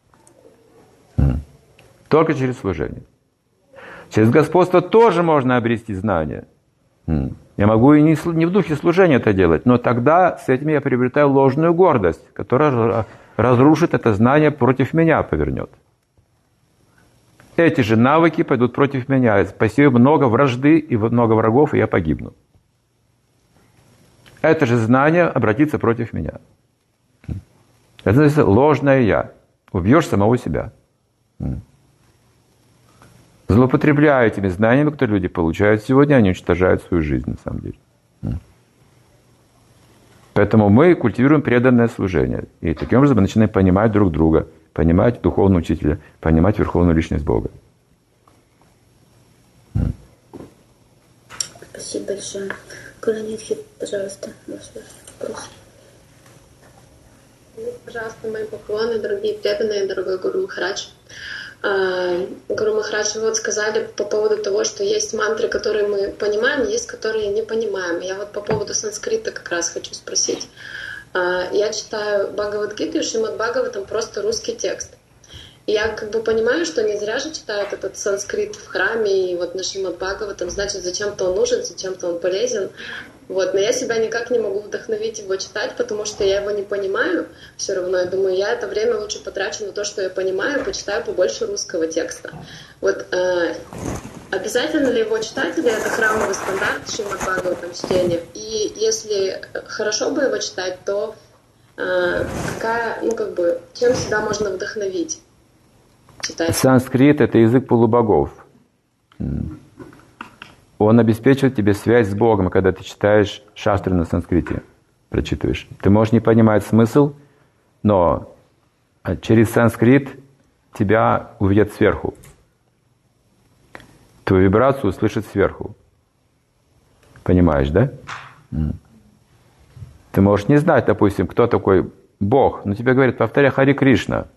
Только через служение. Через господство тоже можно обрести знания. Я могу и не в духе служения это делать, но тогда с этим я приобретаю ложную гордость, которая разрушит это знание, против меня повернет. Эти же навыки пойдут против меня. Посею много вражды и много врагов, и я погибну. Это же знание обратится против меня. Это называется ложное «я». Убьешь самого себя. Злоупотребляя этими знаниями, которые люди получают сегодня, они уничтожают свою жизнь, на самом деле. Поэтому мы культивируем преданное служение. И таким образом мы начинаем понимать друг друга, понимать духовного учителя, понимать верховную личность Бога. Спасибо большое. Куранитхи, пожалуйста, ваш вопрос. Пожалуйста, мои поклоны, дорогие преданные, дорогой Гуру Махарадж. Гуру Махарадж, вы вот сказали по поводу того, что есть мантры, которые мы понимаем, есть, которые не понимаем. Я вот по поводу санскрита как раз хочу спросить. Я читаю Бхагавад-гиту и Шримад Бхагаватам просто русский текст. И я как бы понимаю, что не зря же читают этот санскрит в храме, и вот на Шримад Бхагаватам, значит, зачем-то он нужен, зачем-то он полезен. Вот. Но я себя никак не могу вдохновить его читать, потому что я его не понимаю все равно. Я думаю, я это время лучше потрачу на то, что я понимаю, почитаю побольше русского текста. Вот э, обязательно ли его читать, или это храмовый стандарт Шримад Бхагаватам чтения? И если хорошо бы его читать, то э, какая, ну как бы, чем себя можно вдохновить? Читать? Санскрит – это язык полубогов. Он обеспечивает тебе связь с Богом, когда ты читаешь шастры на санскрите, прочитываешь. Ты можешь не понимать смысл, но через санскрит тебя увидят сверху. Твою вибрацию услышат сверху. Понимаешь, да? Ты можешь не знать, допустим, кто такой Бог, но тебе говорят, повторяй Хари Кришна.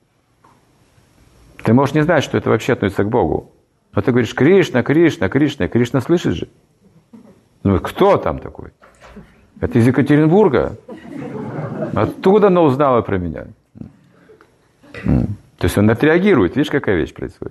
Ты можешь не знать, что это вообще относится к Богу. Но ты говоришь, Кришна, Кришна, Кришна. И Кришна слышит же. Ну, кто там такой? Это из Екатеринбурга. Оттуда она узнала про меня. То есть он отреагирует. Видишь, какая вещь происходит?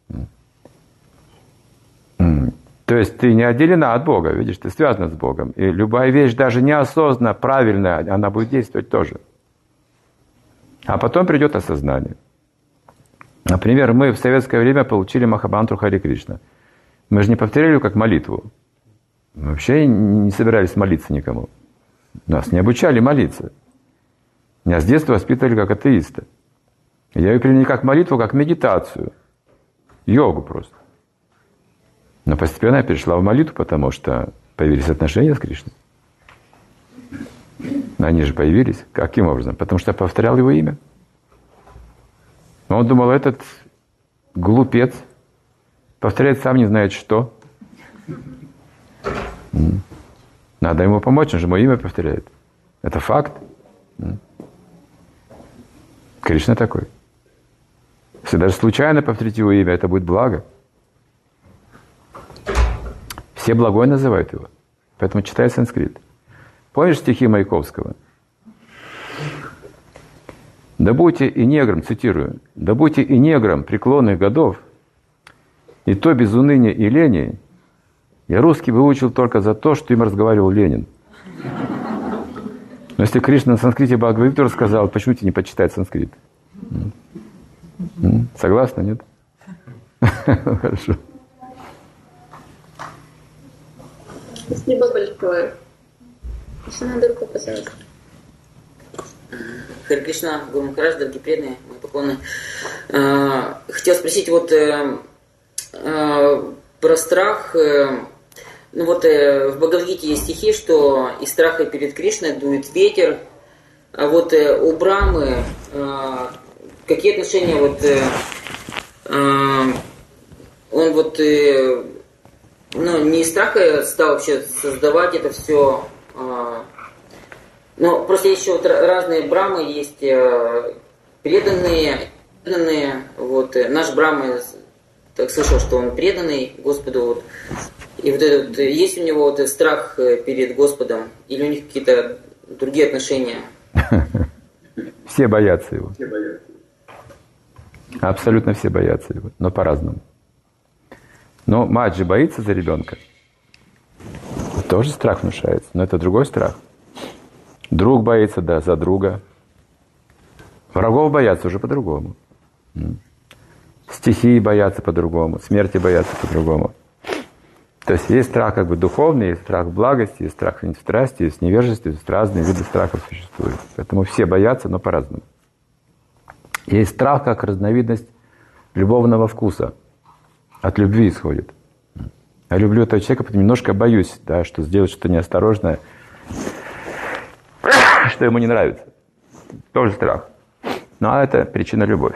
То есть ты не отделена от Бога. Видишь, ты связана с Богом. И любая вещь, даже неосознанно, правильная, она будет действовать тоже. А потом придет осознание. Например, мы в советское время получили Махамантру Хари Кришна. Мы же не повторяли ее как молитву. Мы вообще не собирались молиться никому. Нас не обучали молиться. Меня с детства воспитывали как атеиста. Я ее принял не как молитву, а как медитацию. Йогу просто. Но постепенно я перешла в молитву, потому что появились отношения с Кришной. Они же появились. Каким образом? Потому что я повторял его имя. Он думал, этот глупец повторяет сам не знает что. Надо ему помочь, он же мое имя повторяет. Это факт. Кришна такой. Если даже случайно повторить его имя, это будет благо. Все благой называют его. Поэтому читай санскрит. Помнишь стихи Маяковского? «Да будьте и негром», цитирую, «да будьте и негром преклонных годов, и то без уныния и лени, я русский выучил только за то, что им разговаривал Ленин». Но если Кришна на санскрите Бхагавад-гиту рассказал, почему тебе не почитать санскрит? Согласна, нет? Хорошо. Спасибо большое. Кришна, руку, пожалуйста. Хари Кришна, Гуру Махарадж, дорогие преданные, мои поклоны. Хотел спросить вот про страх. Ну вот в Бхагавад-гите есть стихи, что из страха перед Кришной дует ветер. А вот у Брамы какие отношения вот он вот ну, не из страха стал вообще создавать это все. Но просто есть еще вот разные брамы, есть преданные, преданные. Вот наш Брахма, так слышал, что он преданный Господу. Вот. И вот этот, есть у него вот страх перед Господом, или у них какие-то другие отношения? Все боятся его. Абсолютно все боятся его, но по-разному. Но мать же боится за ребенка. Тоже страх внушается, но это другой страх. Друг боится, да, за друга. Врагов боятся уже по-другому. Стихии боятся по-другому, смерти боятся по-другому. То есть есть страх как бы духовный, есть страх благости, есть страх в страсти, есть невежество, есть разные виды страхов существуют. Поэтому все боятся, но по-разному. Есть страх как разновидность любовного вкуса. От любви исходит. Я люблю этого человека, потому немножко боюсь, да, что сделать что-то неосторожное, что ему не нравится. Тоже страх. Но это причина любовь.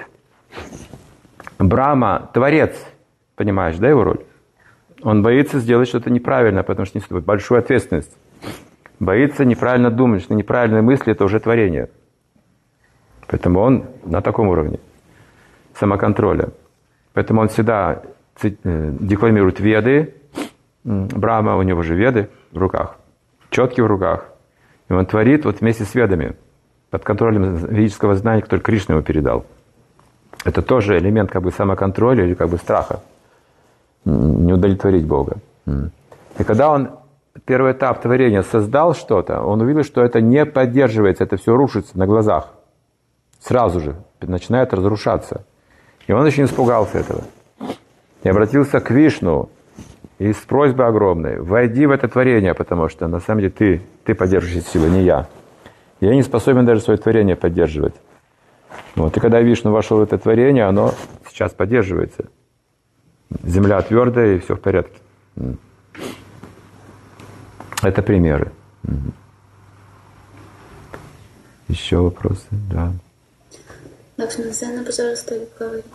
Брахма – творец, понимаешь, да, его роль? Он боится сделать что-то неправильное, потому что несет большую ответственность. Боится неправильно думать, что неправильные мысли – это уже творение. Поэтому он на таком уровне самоконтроля. Поэтому он всегда декламирует веды. Брахма, у него же веды в руках, четки в руках. И он творит вот вместе с ведами, под контролем ведического знания, который Кришна ему передал. Это тоже элемент как бы самоконтроля или как бы страха. Не удовлетворить Бога. И когда он первый этап творения создал что-то, он увидел, что это не поддерживается, это все рушится на глазах. Сразу же начинает разрушаться. И он очень испугался этого. И обратился к Вишну и с просьбой огромной: войди в это творение, потому что на самом деле ты, ты поддерживаешь силу, не я. Я не способен даже свое творение поддерживать. Вот. И когда Вишну вошел в это творение, оно сейчас поддерживается. Земля твердая, и все в порядке. Это примеры. Еще вопросы? Да. Лакшмансена, пожалуйста, говори.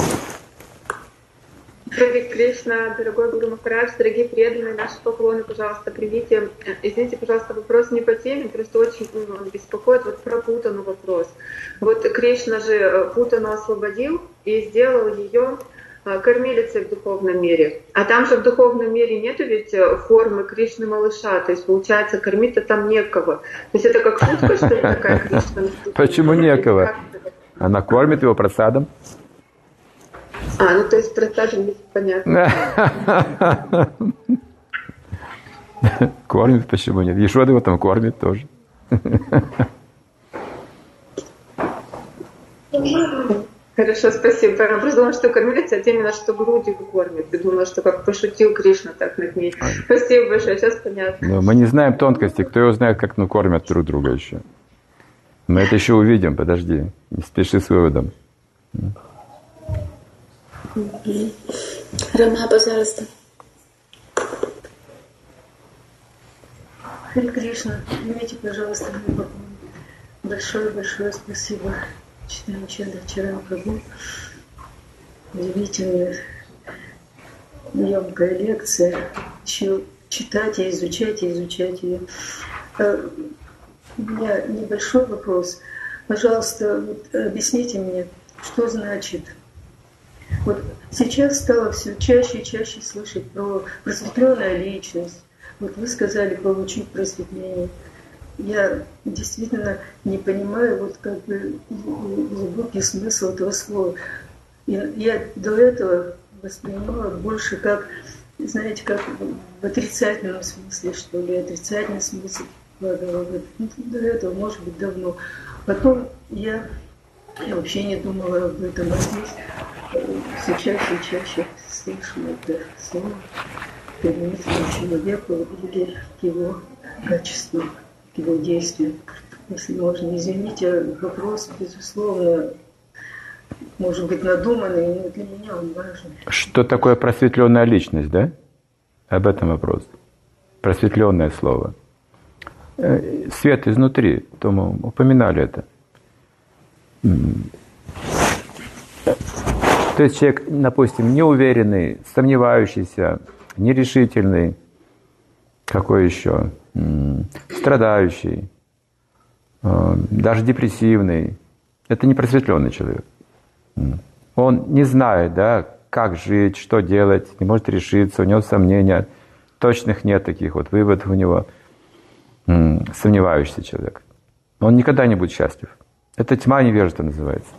Харе Кришна, дорогой Гуру Махарадж, дорогие преданные, наши поклоны, пожалуйста, примите. Извините, пожалуйста, вопрос не по теме, просто очень беспокоит вот про Путану вопрос. Вот Кришна же Путану освободил и сделал ее кормилицей в духовном мире. А там же в духовном мире нету ведь формы Кришны малыша, то есть получается кормить-то там некого. То есть это как шутка, что ли, такая Кришна? Почему некого? Она кормит его просадом. А, ну то есть просадом понятно. Кормит, почему нет? Ешода его там кормит тоже. Хорошо, спасибо. Я просто думала, что кормилица, это именно что грудью кормит. Я думала, что как пошутил Кришна так над ней. Спасибо большое, сейчас понятно. Но мы не знаем тонкости, кто его знает, как ну, кормят друг друга еще. Мы это еще увидим, подожди, не спеши с выводом. Рама, пожалуйста. Харе Кришна, примите, пожалуйста, большое-большое спасибо. Читаем Чанда Чарам Прабху. Удивительная, емкая лекция. Еще читать и изучать, и изучать ее. У меня небольшой вопрос. Пожалуйста, вот объясните мне, что значит. Вот сейчас стало все чаще и чаще слышать про просветленную личность. Вот вы сказали получить просветление. Я действительно не понимаю вот как бы глубокий смысл этого слова. Я, я до этого воспринимала больше как, знаете, как в отрицательном смысле, что ли, отрицательный смысл вкладывала. До этого, может быть, давно. Потом я, я вообще не думала об этом, а здесь все чаще и чаще слышу это слово применительно человеку или к его качествам, к его действию. Если можно, извините, вопрос, безусловно, может быть надуманный, но для меня он важен. Что такое просветленная личность, да? Об этом вопрос. Просветленное слово. Свет изнутри, то мы упоминали это. То есть человек, допустим, неуверенный, сомневающийся, нерешительный, какой еще, страдающий, даже депрессивный. Это не просветленный человек. Он не знает, да, как жить, что делать, не может решиться, у него сомнения, точных нет таких вот выводов у него. Сомневающийся человек. Он никогда не будет счастлив. Это тьма невежества называется.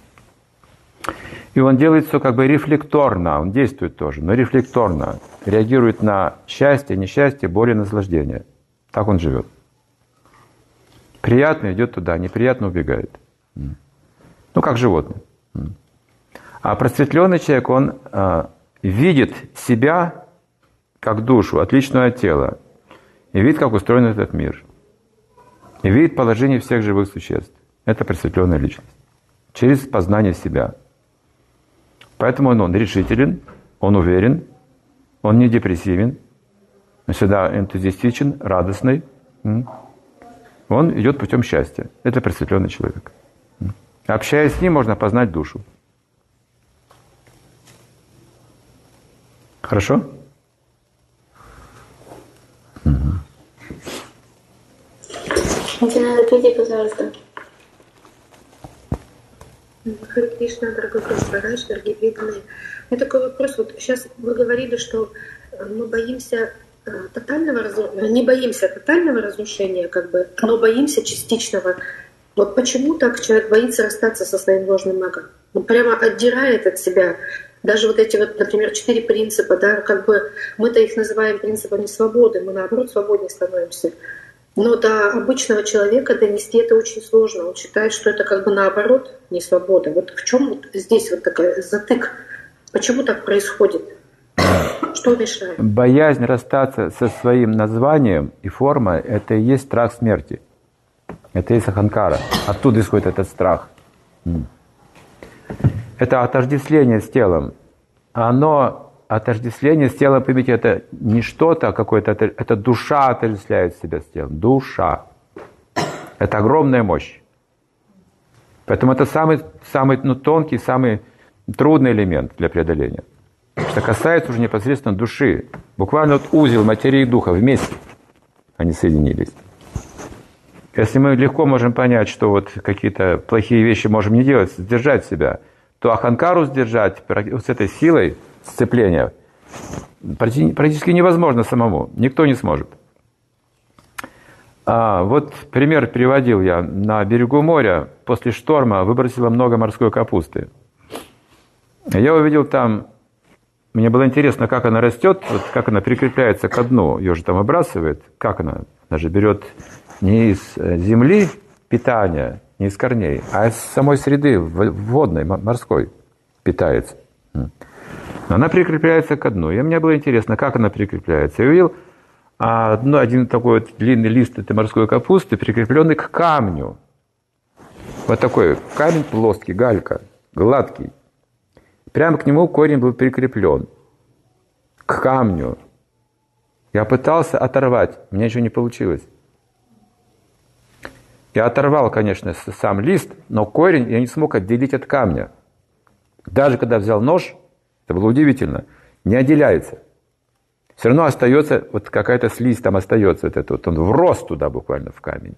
И он делает все как бы рефлекторно, он действует тоже, но рефлекторно, реагирует на счастье, несчастье, боль и наслаждение. Так он живет. Приятно идет туда, неприятно убегает. Ну, как животное. А просветленный человек, он а, видит себя как душу, отличную от тела, и видит, как устроен этот мир. И видит положение всех живых существ. Это просветленная личность. Через познание себя. Поэтому он, он решителен, он уверен, он не депрессивен, он всегда энтузиастичен, радостный. Он идет путем счастья. Это просветленный человек. Общаясь с ним, можно познать душу. Хорошо? Если надо прийти, пожалуйста. Харе Кришна, дорогой Прабхупад, дорогие преданные. У меня такой вопрос. Вот сейчас вы говорили, что мы боимся тотального разрушения, не боимся тотального разрушения, как бы, но боимся частичного. Вот почему так человек боится расстаться со своим ложным эго? Он прямо отдирает от себя. Даже вот эти вот, например, четыре принципа, да, как бы мы-то их называем принципами свободы, мы наоборот свободнее становимся. Но до обычного человека донести это очень сложно. Он считает, что это как бы наоборот не свобода. Вот в чем вот здесь вот такой затык? Почему так происходит? Что мешает? Боязнь расстаться со своим названием и формой – это и есть страх смерти. Это и есть аханкара. Оттуда исходит этот страх. Это отождествление с телом. Оно, отождествление с телом, поймите, это не что-то какое-то, это, это душа отождествляет себя с телом. Душа. Это огромная мощь. Поэтому это самый, самый ну, тонкий, самый трудный элемент для преодоления. Что касается уже непосредственно души. Буквально вот узел материи и духа вместе они соединились. Если мы легко можем понять, что вот какие-то плохие вещи можем не делать, сдержать себя, то аханкару сдержать с этой силой сцепления практически невозможно самому. Никто не сможет. А, вот пример приводил я. На берегу моря после шторма выбросило много морской капусты. Я увидел там, мне было интересно, как она растет, вот как она прикрепляется к дну, ее же там выбрасывает, как она, она же берет не из земли питание, не из корней, а из самой среды водной, морской питается. Она прикрепляется к дну. И мне было интересно, как она прикрепляется. Я увидел одно, один такой вот длинный лист этой морской капусты, прикрепленный к камню. Вот такой камень плоский, галька, гладкий. Прямо к нему корень был прикреплен. К камню. Я пытался оторвать, у меня ничего не получилось. Я оторвал, конечно, сам лист, но корень я не смог отделить от камня. Даже когда взял нож, это было удивительно, не отделяется. Все равно остается, вот какая-то слизь там остается, вот это вот, он врос туда буквально в камень.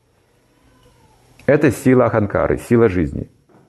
Это сила аханкары, сила жизни.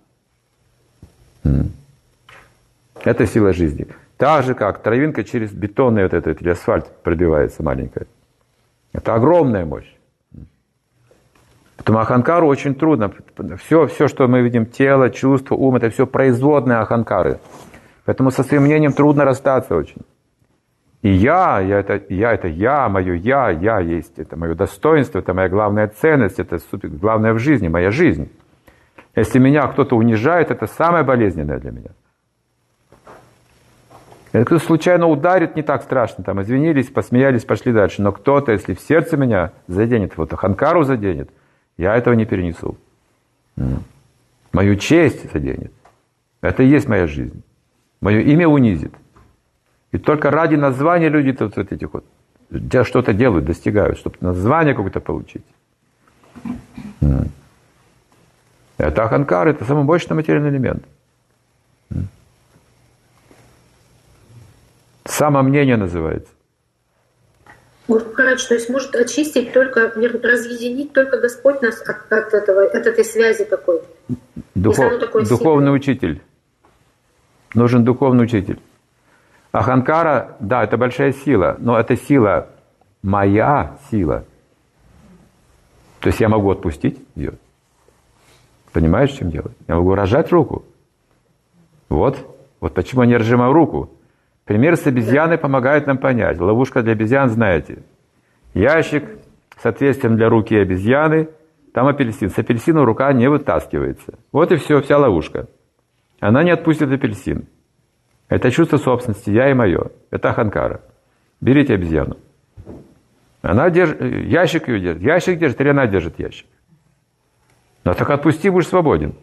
Это сила жизни. Так же, как травинка через бетонный вот этот или асфальт пробивается маленькая. Это огромная мощь. Поэтому аханкару очень трудно. Все, все, что мы видим, тело, чувство, ум, это все производные аханкары. Поэтому со своим мнением трудно расстаться очень. И я, я это я, это я, мое я, я есть, это мое достоинство, это моя главная ценность, это супер, главное в жизни, моя жизнь. Если меня кто-то унижает, это самое болезненное для меня. Если кто-то случайно ударит, не так страшно, там извинились, посмеялись, пошли дальше. Но кто-то, если в сердце меня заденет, вот аханкару заденет, я этого не перенесу. Мою честь заденет. Это и есть моя жизнь. Мое имя унизит. И только ради названия люди тут вот этих вот что-то делают, достигают, чтобы название какое-то получить. Это аханкара, это самый мощный материальный элемент. Самомнение называется. Махарадж, то есть может очистить только, разъединить только Господь нас от, от, этого, от этой связи такой. Духов, духовный сильный учитель. Нужен духовный учитель. Аханкара, да, это большая сила, но эта сила моя сила. То есть я могу отпустить ее. Понимаешь, в чем дело? Я могу разжать руку. Вот. Вот почему я не разжимаю руку. Пример с обезьяной помогает нам понять. Ловушка для обезьян, знаете. Ящик с отверстием для руки обезьяны, там апельсин. С апельсином рука не вытаскивается. Вот и все, вся ловушка. Она не отпустит апельсин. Это чувство собственности, я и мое. Это аханкара. Берите обезьяну. Она держит, ящик ее держит. Ящик держит, или она держит ящик. Но так отпусти, будешь свободен.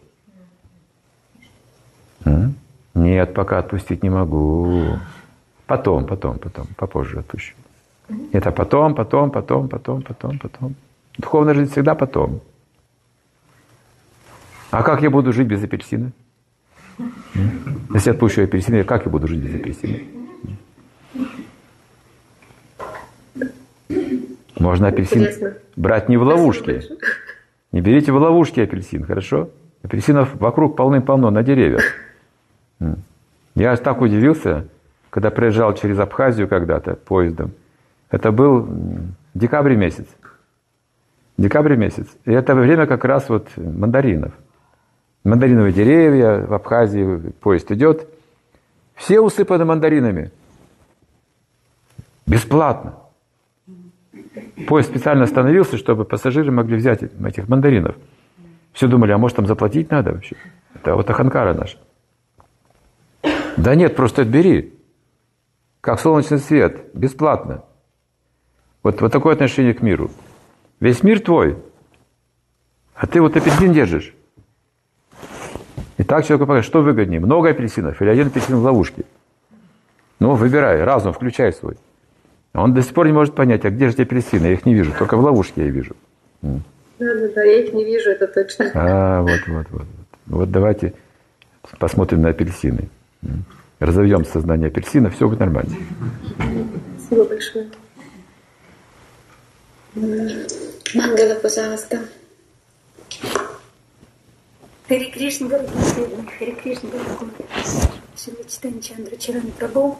М? Нет, пока отпустить не могу. Потом, потом, потом, попозже отпущу. Это потом, потом, потом, потом, потом, потом. Духовная жизнь всегда потом. А как я буду жить без апельсина? Если отпущу апельсины, как я буду жить без апельсина? Можно апельсин Интересно. брать не в ловушке. Не берите в ловушке апельсин, хорошо? Апельсинов вокруг полным-полно на деревьях. Я так удивился, когда проезжал через Абхазию когда-то поездом. Это был декабрь месяц. Декабрь месяц. И это время как раз вот мандаринов. Мандариновые деревья, в Абхазии поезд идет. Все усыпаны мандаринами. Бесплатно. Поезд специально остановился, чтобы пассажиры могли взять этих мандаринов. Все думали, а может там заплатить надо вообще? Это вот аханкара наша. Да нет, просто отбери. Как солнечный свет, бесплатно. Вот, вот такое отношение к миру. Весь мир твой, а ты вот апельсин держишь. И так человеку покажет, что выгоднее, много апельсинов или один апельсин в ловушке. Ну, выбирай, разум включай свой. Он до сих пор не может понять, а где же эти апельсины? Я их не вижу, только в ловушке я вижу. Да-да-да, я их не вижу, это точно. А, вот, вот, вот. Вот давайте посмотрим на апельсины. Разовьем сознание апельсина, все будет нормально. Спасибо большое. Мангала, пожалуйста. Хари Кришна, дорогие, Хари Кришна, дорогой Шрила Чайтанья Чандра Чаран Прабху.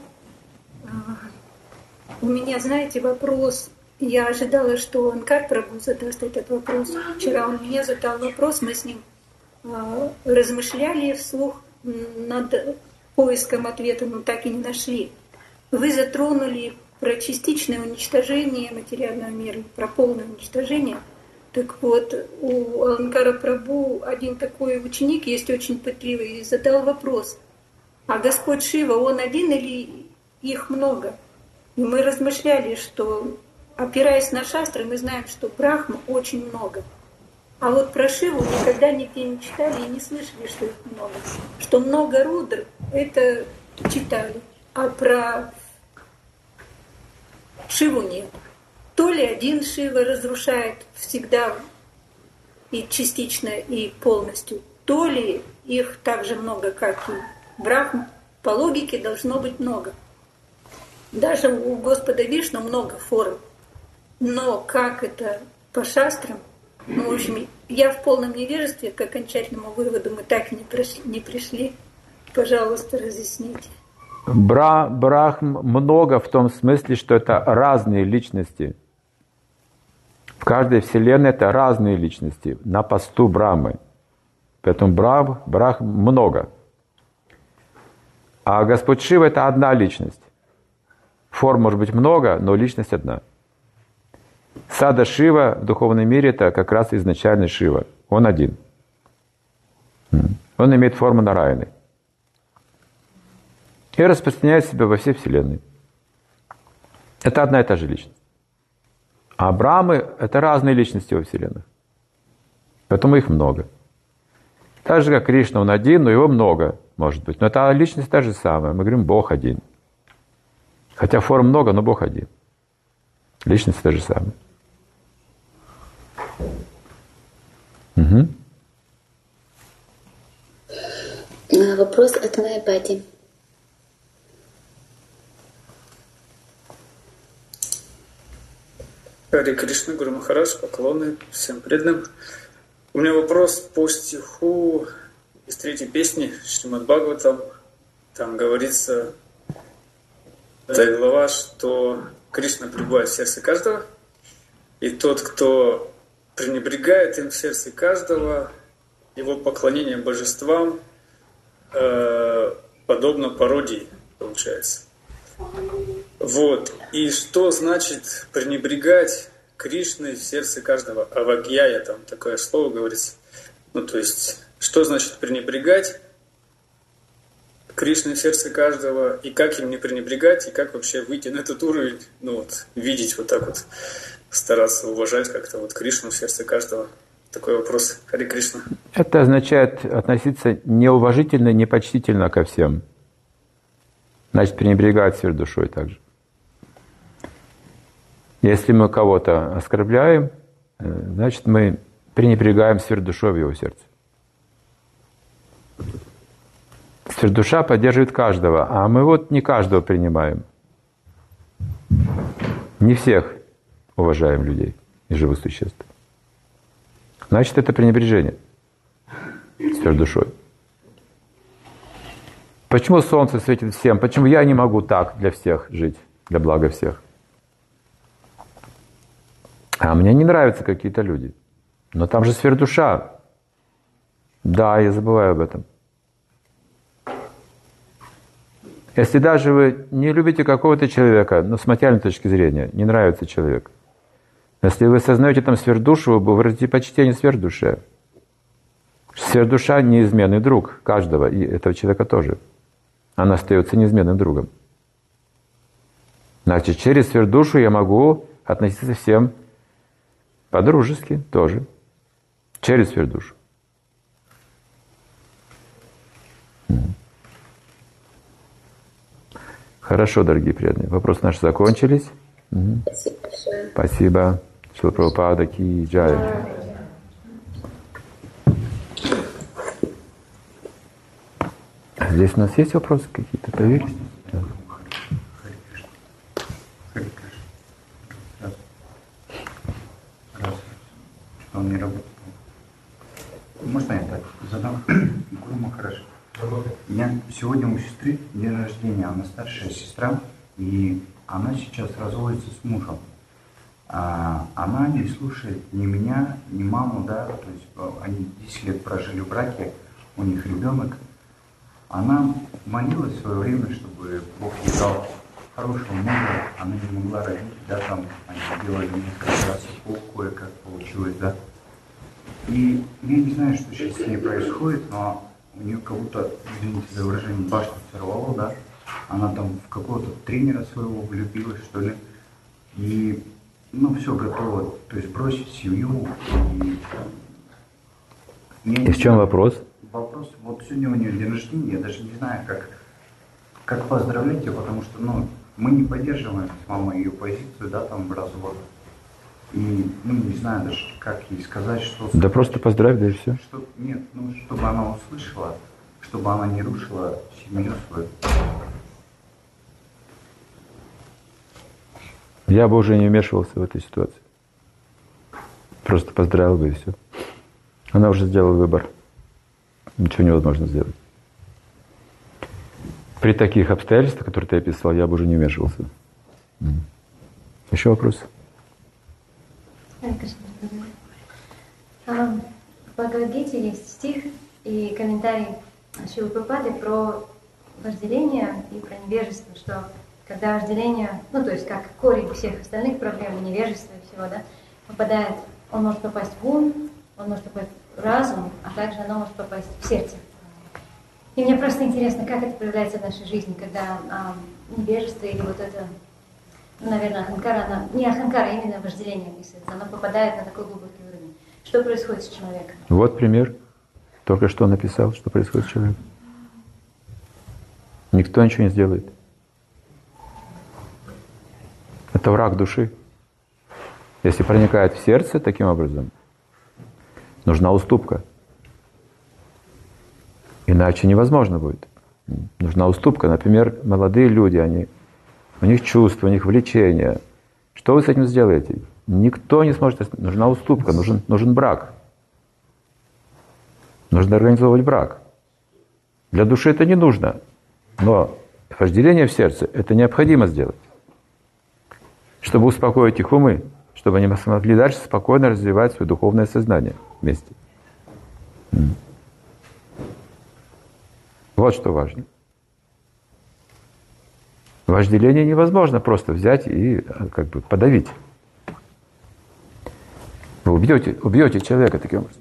У меня, знаете, вопрос. Я ожидала, что Анкар Прабху задаст этот вопрос. Вчера он мне задал вопрос, мы с ним размышляли вслух над поиском ответа, но так и не нашли. Вы затронули про частичное уничтожение материального мира, про полное уничтожение. Так вот, у Аланкара Прабху один такой ученик есть очень пытливый и задал вопрос: а Господь Шива, он один или их много? И мы размышляли, что, опираясь на шастры, мы знаем, что Брахма очень много. А вот про Шиву никогда нигде не читали и не слышали, что их много. Что много рудр, это читали, а про Шиву нет. То ли один Шива разрушает всегда и частично, и полностью, то ли их так же много, как и Брахма. По логике должно быть много. Даже у Господа Вишну много форм. Но как это по шастрам? Ну, в общем, я в полном невежестве, к окончательному выводу мы так и не пришли. Не пришли. Пожалуйста, разъясните. Бра, брахм много в том смысле, что это разные личности. В каждой вселенной это разные личности на посту Брахмы. Поэтому брах, брахм много. А Господь Шива — это одна личность. Форм может быть много, но личность одна. Сада Шива в духовном мире — это как раз изначальный Шива. Он один. Он имеет форму Нараяны. И распространяет себя во всей вселенной. Это одна и та же личность. А Брахмы — это разные личности во вселенной. Поэтому их много. Так же, как Кришна, он один, но его много, может быть. Но это личность та же самая. Мы говорим, Бог один. Хотя форм много, но Бог один. Личность та же самая. Угу. Вопрос от Майапати. Хари Кришна, Гуру Махарадж, поклоны всем преданным. У меня вопрос по стиху из третьей песни Шримад Бхагаватам. Там говорится, эта глава, что Кришна пребывает в сердце каждого, и тот, кто пренебрегает им в сердце каждого, его поклонение божествам э, подобно пародии, получается. Вот. И что значит пренебрегать Кришной в сердце каждого? Авагьяя, там такое слово говорится. Ну, то есть, что значит пренебрегать Кришной в сердце каждого, и как им не пренебрегать, и как вообще выйти на этот уровень, ну вот, видеть вот так вот, стараться уважать как-то вот Кришну в сердце каждого. Такой вопрос. Хари Кришна. Это означает относиться неуважительно, непочтительно ко всем. Значит, пренебрегать всей душой также. Если мы кого-то оскорбляем, значит, мы пренебрегаем сверхдушой в его сердце. Сверхдуша поддерживает каждого, а мы вот не каждого принимаем. Не всех уважаем людей и живых существ. Значит, это пренебрежение сверхдушой. Почему солнце светит всем? Почему я не могу так для всех жить, для блага всех? А мне не нравятся какие-то люди. Но там же сверхдуша. Да, я забываю об этом. Если даже вы не любите какого-то человека, но с материальной точки зрения, не нравится человек, если вы осознаете там сверхдушу, вы выразите почтение сверхдуше. Сверхдуша — неизменный друг каждого, и этого человека тоже. Она остается неизменным другом. Значит, через сверхдушу я могу относиться всем по-дружески тоже. Через сверхдушу. Хорошо, дорогие преданные. Вопросы наши закончились. Спасибо большое. Спасибо. Шрила Прабхупада ки джай. Здесь у нас есть вопросы какие-то? Поверьте. Да. Раз, что он не работает. Можно я так задам? Гуру Махарадж. У меня сегодня у сестры день рождения, она старшая сестра, и она сейчас разводится с мужем. А она не слушает ни меня, ни маму, да, то есть они десять лет прожили в браке, у них ребенок. Она молилась в свое время, чтобы Бог ей дал хорошего мужа, она не могла родить, да, там они делали несколько раз укол, кое-как получилось, да. И я не знаю, что сейчас с ней происходит, но у нее как будто, извините за выражение, башню сорвало, да. Она там в какого-то тренера своего влюбилась, что ли. И, ну, все готово, то есть бросить семью. И, и в чем вопрос? Вопрос, вот сегодня у нее день рождения, я даже не знаю, как, как поздравлять ее, потому что, ну, мы не поддерживаем с мамой ее позицию, да, там, развод. И, ну, не знаю даже, как ей сказать, что... Да просто поздравь, да и все. Что, нет, ну, чтобы она услышала, чтобы она не рушила семью свою. Я бы уже не вмешивался в эту ситуацию. Просто поздравил бы и все. Она уже сделала выбор. Ничего невозможно сделать. При таких обстоятельствах, которые ты описал, я бы уже не вмешивался. Еще вопрос? В Бхагавад-гите есть стих и комментарий Шрилы Прабхупады про вожделение и про невежество, что когда вожделение, ну то есть как корень всех остальных проблем, невежества и всего, да, попадает, он может попасть в ум, он может попасть в разум, а также оно может попасть в сердце. И мне просто интересно, как это проявляется в нашей жизни, когда а, невежество или вот это, ну, наверное, аханкара, она, не аханкара, а именно вожделение описывается, оно попадает на такой глубокий уровень. Что происходит с человеком? Вот пример. Только что написал, что происходит с человеком. Никто ничего не сделает. Это враг души. Если проникает в сердце таким образом, нужна уступка. Иначе невозможно будет. Нужна уступка. Например, молодые люди, они, у них чувства, у них влечение. Что вы с этим сделаете? Никто не сможет. Нужна уступка, нужен, нужен брак. Нужно организовывать брак. Для души это не нужно. Но вожделение в сердце — это необходимо сделать. Чтобы успокоить их умы, чтобы они смогли дальше спокойно развивать свое духовное сознание вместе. Вот что важно. Вожделение невозможно просто взять и как бы подавить. Вы убьете, убьете человека таким образом.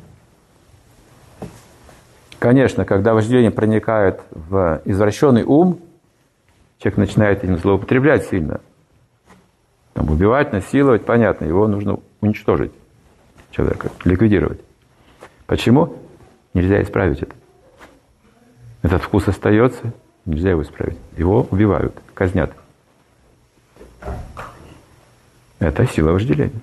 Конечно, когда вожделение проникает в извращенный ум, человек начинает им злоупотреблять сильно. Там, убивать, насиловать, понятно, его нужно уничтожить, человека, ликвидировать. Почему? Нельзя исправить это. Этот вкус остается, нельзя его исправить. Его убивают, казнят. Это сила вожделения.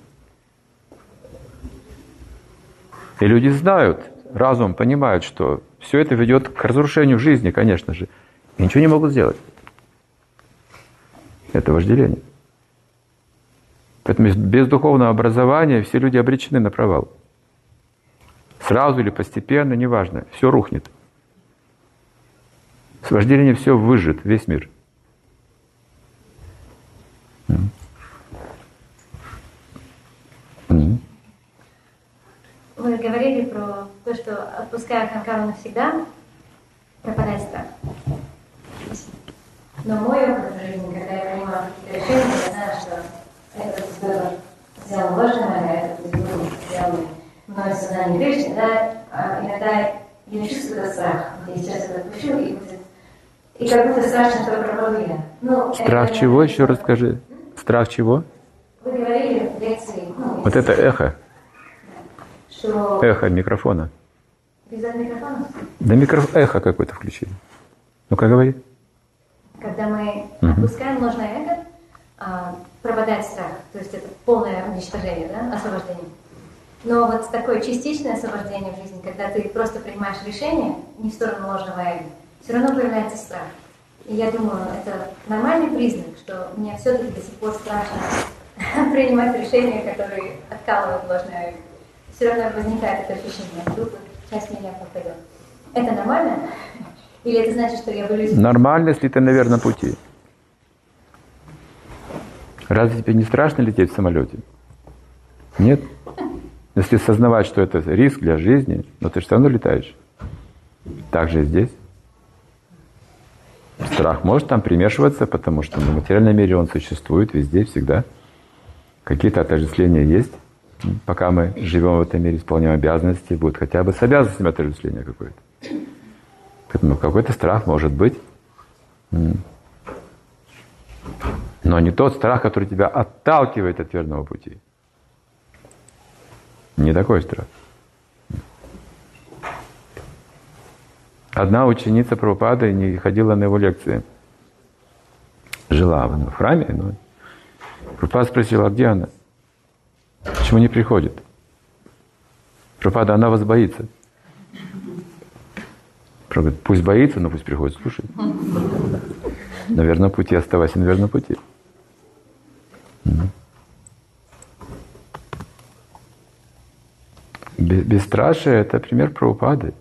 И люди знают, разум понимают, что все это ведет к разрушению жизни, конечно же. И ничего не могут сделать. Это вожделение. Поэтому без духовного образования все люди обречены на провал. Сразу или постепенно, неважно, все рухнет. С вожделением все выжжет, весь мир. говорили про то, что отпуская Аханкару навсегда, пропадает страх. Но мой опыт в жизни, когда я принимаю какие-то решения, я знаю, что этот выбор сделал ложный эго, этот выбор сделал мной сознание Кришны, да, а иногда я чувствую этот страх. Вот я сейчас это отпущу, и будет... И как будто страшно, что пропаду я. Ну, Страх это, чего? Еще раз скажи. Страх чего? Вы говорили в лекции... Ну, вот это эхо. Что... Эхо микрофона. Без микрофона? Да микрофон, эхо какое-то включили. Ну-ка говори. Когда мы Угу. отпускаем ложное эго, а, пропадает страх. То есть это полное уничтожение, да, освобождение. Но вот такое частичное освобождение в жизни, когда ты просто принимаешь решение не в сторону ложного эго, все равно появляется страх. И я думаю, это нормальный признак, что мне все-таки до сих пор страшно принимать решения, которые откалывают ложное эго. Все равно возникает это ощущение, вдруг часть меня пропадет. Это нормально? Или это значит, что я вылезу? Нормально, если ты на верном пути. Разве тебе не страшно лететь в самолете? Нет? Если осознавать, что это риск для жизни, но ты же все равно летаешь. Так же и здесь. Страх может там примешиваться, потому что в материальном мире он существует везде, всегда. Какие-то отождествления есть. Пока мы живем в этом мире, исполняем обязанности, будет хотя бы с обязанностями отождествления какое-то. Поэтому какой-то страх может быть. Но не тот страх, который тебя отталкивает от верного пути. Не такой страх. Одна ученица Прабхупады не ходила на его лекции. Жила в храме, но Прабхупада спросила, а где она? Почему не приходит? Прабхупада, она вас боится. Прабхупада, пусть боится, но пусть приходит слушать. На верном пути, оставайся на верном пути. Бесстрашие — это пример Прабхупады.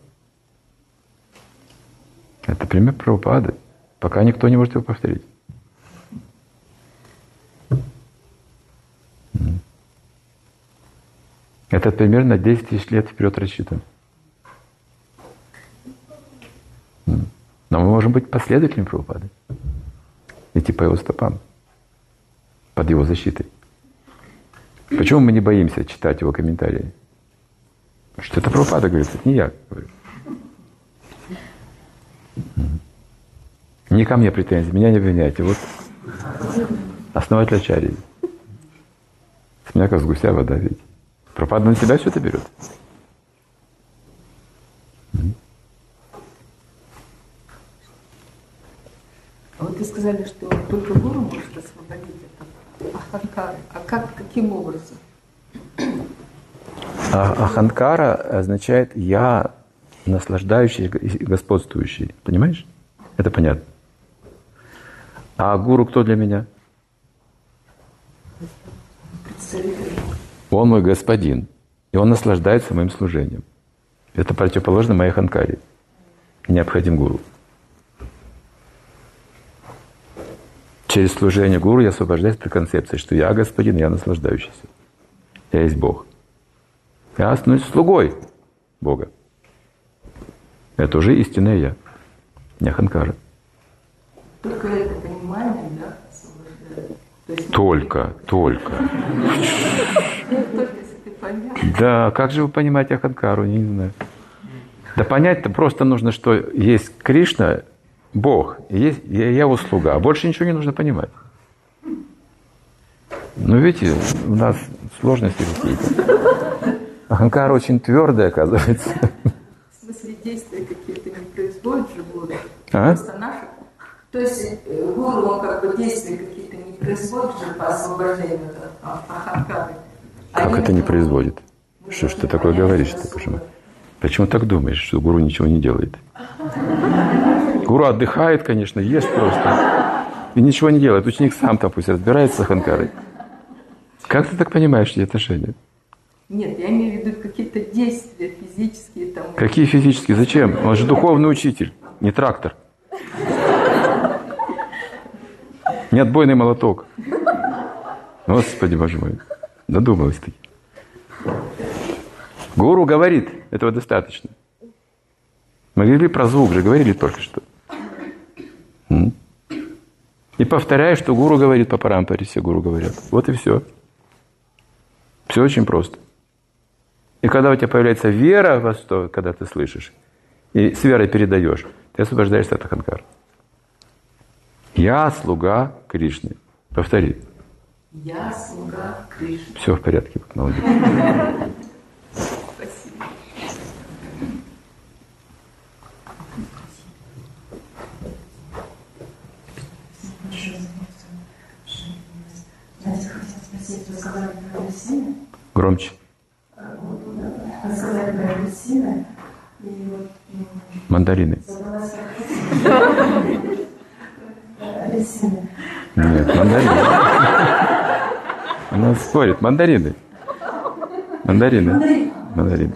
Это пример Прабхупады. Пока никто не может его повторить. Этот пример на десять тысяч лет вперед рассчитан. Но мы можем быть последователями Прабхупады. Идти по его стопам. Под его защитой. Почему мы не боимся читать его комментарии? Потому что это Прабхупада говорит, это не я говорю. Не ко мне претензии, меня не обвиняйте. Вот основатель ачарьи. С меня как с гуся вода, видите. Прабхупада на себя все это берет. А вот вы сказали, что только гуру может освободить это аханкара. А как, каким образом? А, аханкара означает «я наслаждающий и господствующий». Понимаешь? Это понятно. А гуру кто для меня? Он мой господин. И он наслаждается моим служением. Это противоположно моей аханкаре. Необходим гуру. Через служение гуру я освобождаюсь от концепции, что я господин, я наслаждающийся. Я есть Бог. Я становлюсь слугой Бога. Это уже истинное я. Не аханкара. Только это понимание, да, освобождает. То есть только, только. Только если ты понял. Да, как же вы понимаете аханкару, не знаю. Да понять-то просто нужно, что есть Кришна, Бог, и есть я его слуга. Больше ничего не нужно понимать. Ну, видите, у нас сложности какие-то. Аханкара очень твердая, оказывается. В смысле, действия какие-то не производит же гуру. А? Просто наши. То есть гуру, он как бы действия какие-то не производит же по освобождению от аханкары. Как это не производит? Что ж ты такое говоришь-то? Почему? Почему так думаешь, что гуру ничего не делает? Гуру отдыхает, конечно, ест просто. И ничего не делает. Ученик сам там пусть разбирается с аханкарой. Как ты так понимаешь эти отношения? Нет, я имею в виду какие-то действия физические там. Какие физические? Зачем? Он же духовный учитель, не трактор. Не отбойный молоток. Господи, Боже мой. Додумалась ты. Гуру говорит, этого достаточно. Мы говорили про звук же, говорили только что. И повторяй, что гуру говорит по парампаре, все гуру говорят. Вот и все. Все очень просто. И когда у тебя появляется вера во что, когда ты слышишь, и с верой передаешь, ты освобождаешься от аханкара. Я слуга Кришны. Повтори. Я слуга Кришны. Все в порядке. Молодец. Спасибо. Знаете, хотела спросить, вы сказали про апельсины? Громче. Вы сказали про апельсины, и вот... Мандарины. Апельсины. Нет, мандарины. Она спорит. Мандарины. Мандарины. Мандарины.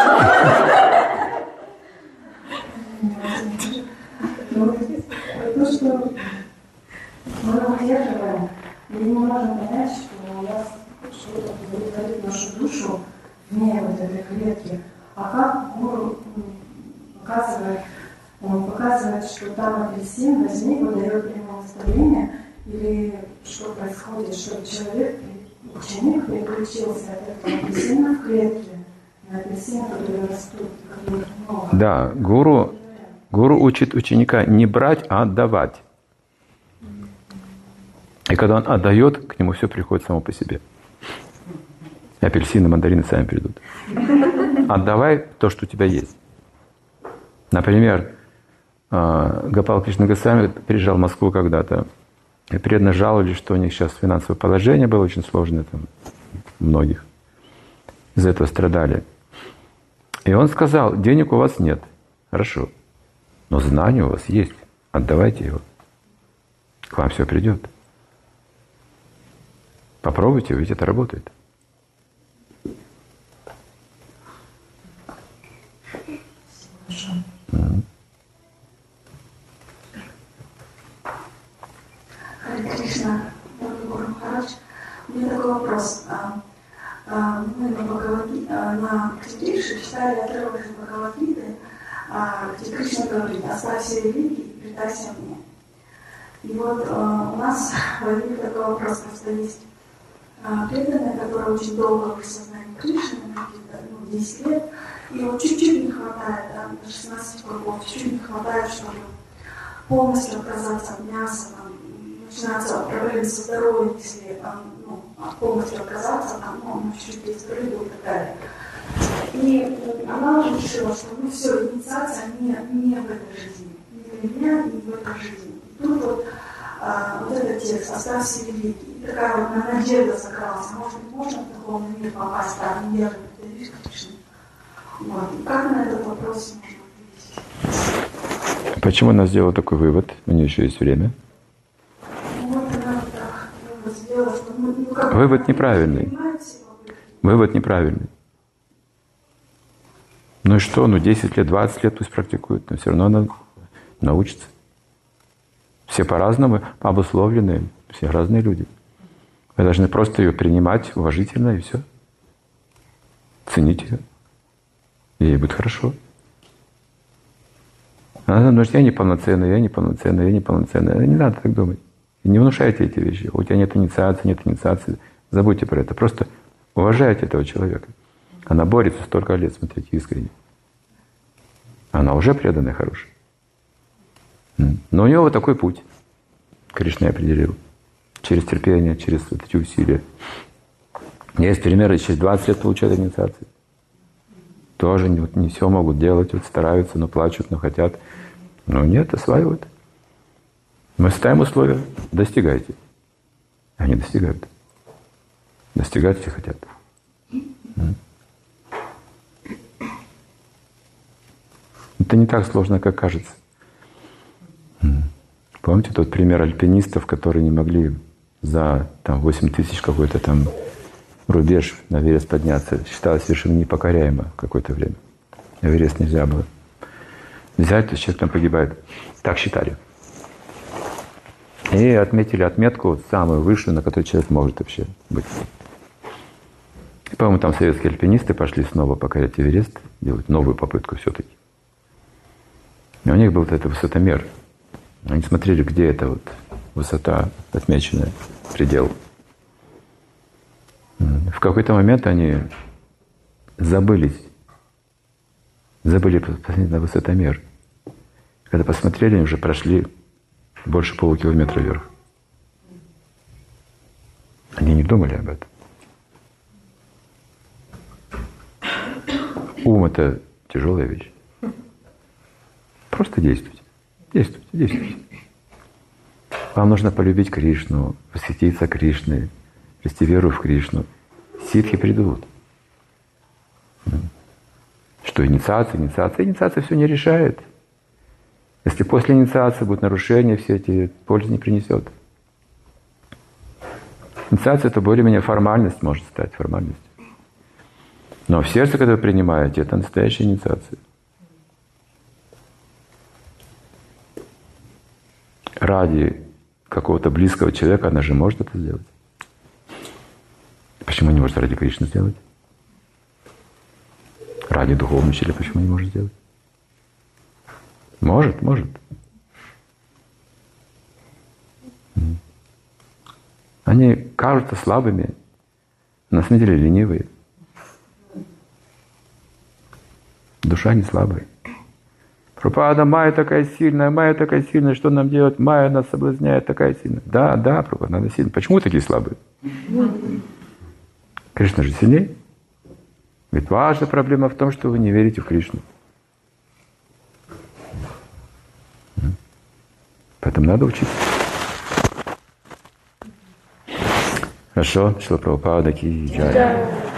То, что мы выдерживаем, мы не можем понять, что у нас что-то удовлетворит нашу душу вне вот этой клетки. А как гуру показывает, он показывает, что там апельсин, возьми, выдает ему наставление, или что происходит, что человек, ученик переключился от этого апельсина в клетке, на апельсины, которые растут, которые много. Да, гуру, гуру учит ученика не брать, а отдавать. И когда он отдает, к нему все приходит само по себе. И апельсины, мандарины сами придут. Отдавай то, что у тебя есть. Например, Гопал Кришна Госвами приезжал в Москву когда-то, и преданно жаловались, что у них сейчас финансовое положение было очень сложное, там, многих. Из-за этого страдали. И он сказал: денег у вас нет. Хорошо. Но знания у вас есть. Отдавайте его. К вам все придет. Попробуйте, ведь это работает. Mm-hmm. Харе Кришна, Гуру Махарадж, у меня такой вопрос. Мы на Бхагавад-гите, на Кришне читали отрывок из Бхагавад-гиты, где Кришна говорит: оставь все религии и предайся мне. И вот у нас возник такой вопрос, просто есть преданные, которые очень долго в сознании Кришны, какие-то ну, десять лет, и вот чуть-чуть не хватает, да, до шестнадцати кругов, чуть-чуть не хватает, чтобы полностью отказаться от мяса, там, начинаются проблемы со здоровьем, если там, ну, полностью отказаться, там, ну, чуть-чуть есть рыбу и так далее. И она уже решила, что ну все, инициация не, не в этой жизни, не для меня, не в этой жизни. И тут вот, а, вот этот текст «Оставь все религии». И такая вот надежда закралась, может, можно в духовный мир попасть, там, не верно, это лишь Кришна. Вот. И как на этот вопрос можно ответить? Почему она сделала такой вывод? У нее еще есть время. Ну, вот она так вывод сделала, что ну, ну, как вывод неправильный. Вывод неправильный. Ну и что? Ну десять лет, двадцать лет пусть практикует, но все равно она научится. Все по-разному обусловлены, все разные люди. Вы должны просто ее принимать уважительно и все. Ценить ее. И ей будет хорошо. Она думает: я неполноценная, я неполноценная, я неполноценная. Не надо так думать. И не внушайте эти вещи. У тебя нет инициации, нет инициации. Забудьте про это. Просто уважайте этого человека. Она борется столько лет, смотрите, искренне. Она уже преданная, хорошая. Но у нее вот такой путь. Кришна определил. Через терпение, через вот эти усилия. Есть примеры, через двадцать лет получают инициацию. Тоже не, вот, не все могут делать, вот стараются, но плачут, но хотят. Но нет, осваивают. Мы ставим условия. Достигайте. Они достигают. Достигать все хотят. Это не так сложно, как кажется. Помните тот пример альпинистов, которые не могли за там, восемь тысяч какой-то там рубеж на Эверест подняться? Считалось совершенно непокоряемо какое-то время. Эверест нельзя было взять, то есть человек там погибает. Так считали. И отметили отметку самую высшую, на которой человек может вообще быть. И, по-моему, там советские альпинисты пошли снова покорять Эверест, делать новую попытку все-таки. И у них был вот этот высотомер. Они смотрели, где эта вот высота отмеченная, предел. В какой-то момент они забылись, забыли посмотреть на высотомер. Когда посмотрели, они уже прошли больше полукилометра вверх. Они не думали об этом. Ум — это тяжелая вещь. Просто действуйте. Действуйте, действуйте. Вам нужно полюбить Кришну, посвятиться Кришне, вести веру в Кришну. Ситхи придут. Что инициация, инициация, инициация все не решает. Если после инициации будут нарушения, все эти пользы не принесет. Инициация — это более-менее формальность, может стать формальностью. Но в сердце, когда вы принимаете, это настоящая инициация. Ради какого-то близкого человека она же может это сделать. Почему не может ради Кришны сделать? Ради духовного человека почему не может сделать? Может, может. Они кажутся слабыми, на самом деле ленивые. Душа не слабая. Прабхупада, Майя такая сильная, Майя такая сильная, что нам делать? Майя нас соблазняет, такая сильная. Да, да, Прабхупада, она сильная. Почему такие слабые? Кришна же сильнее. Ведь важная проблема в том, что вы не верите в Кришну. Поэтому надо учиться. Хорошо, Шрила Прабхупада ки джай.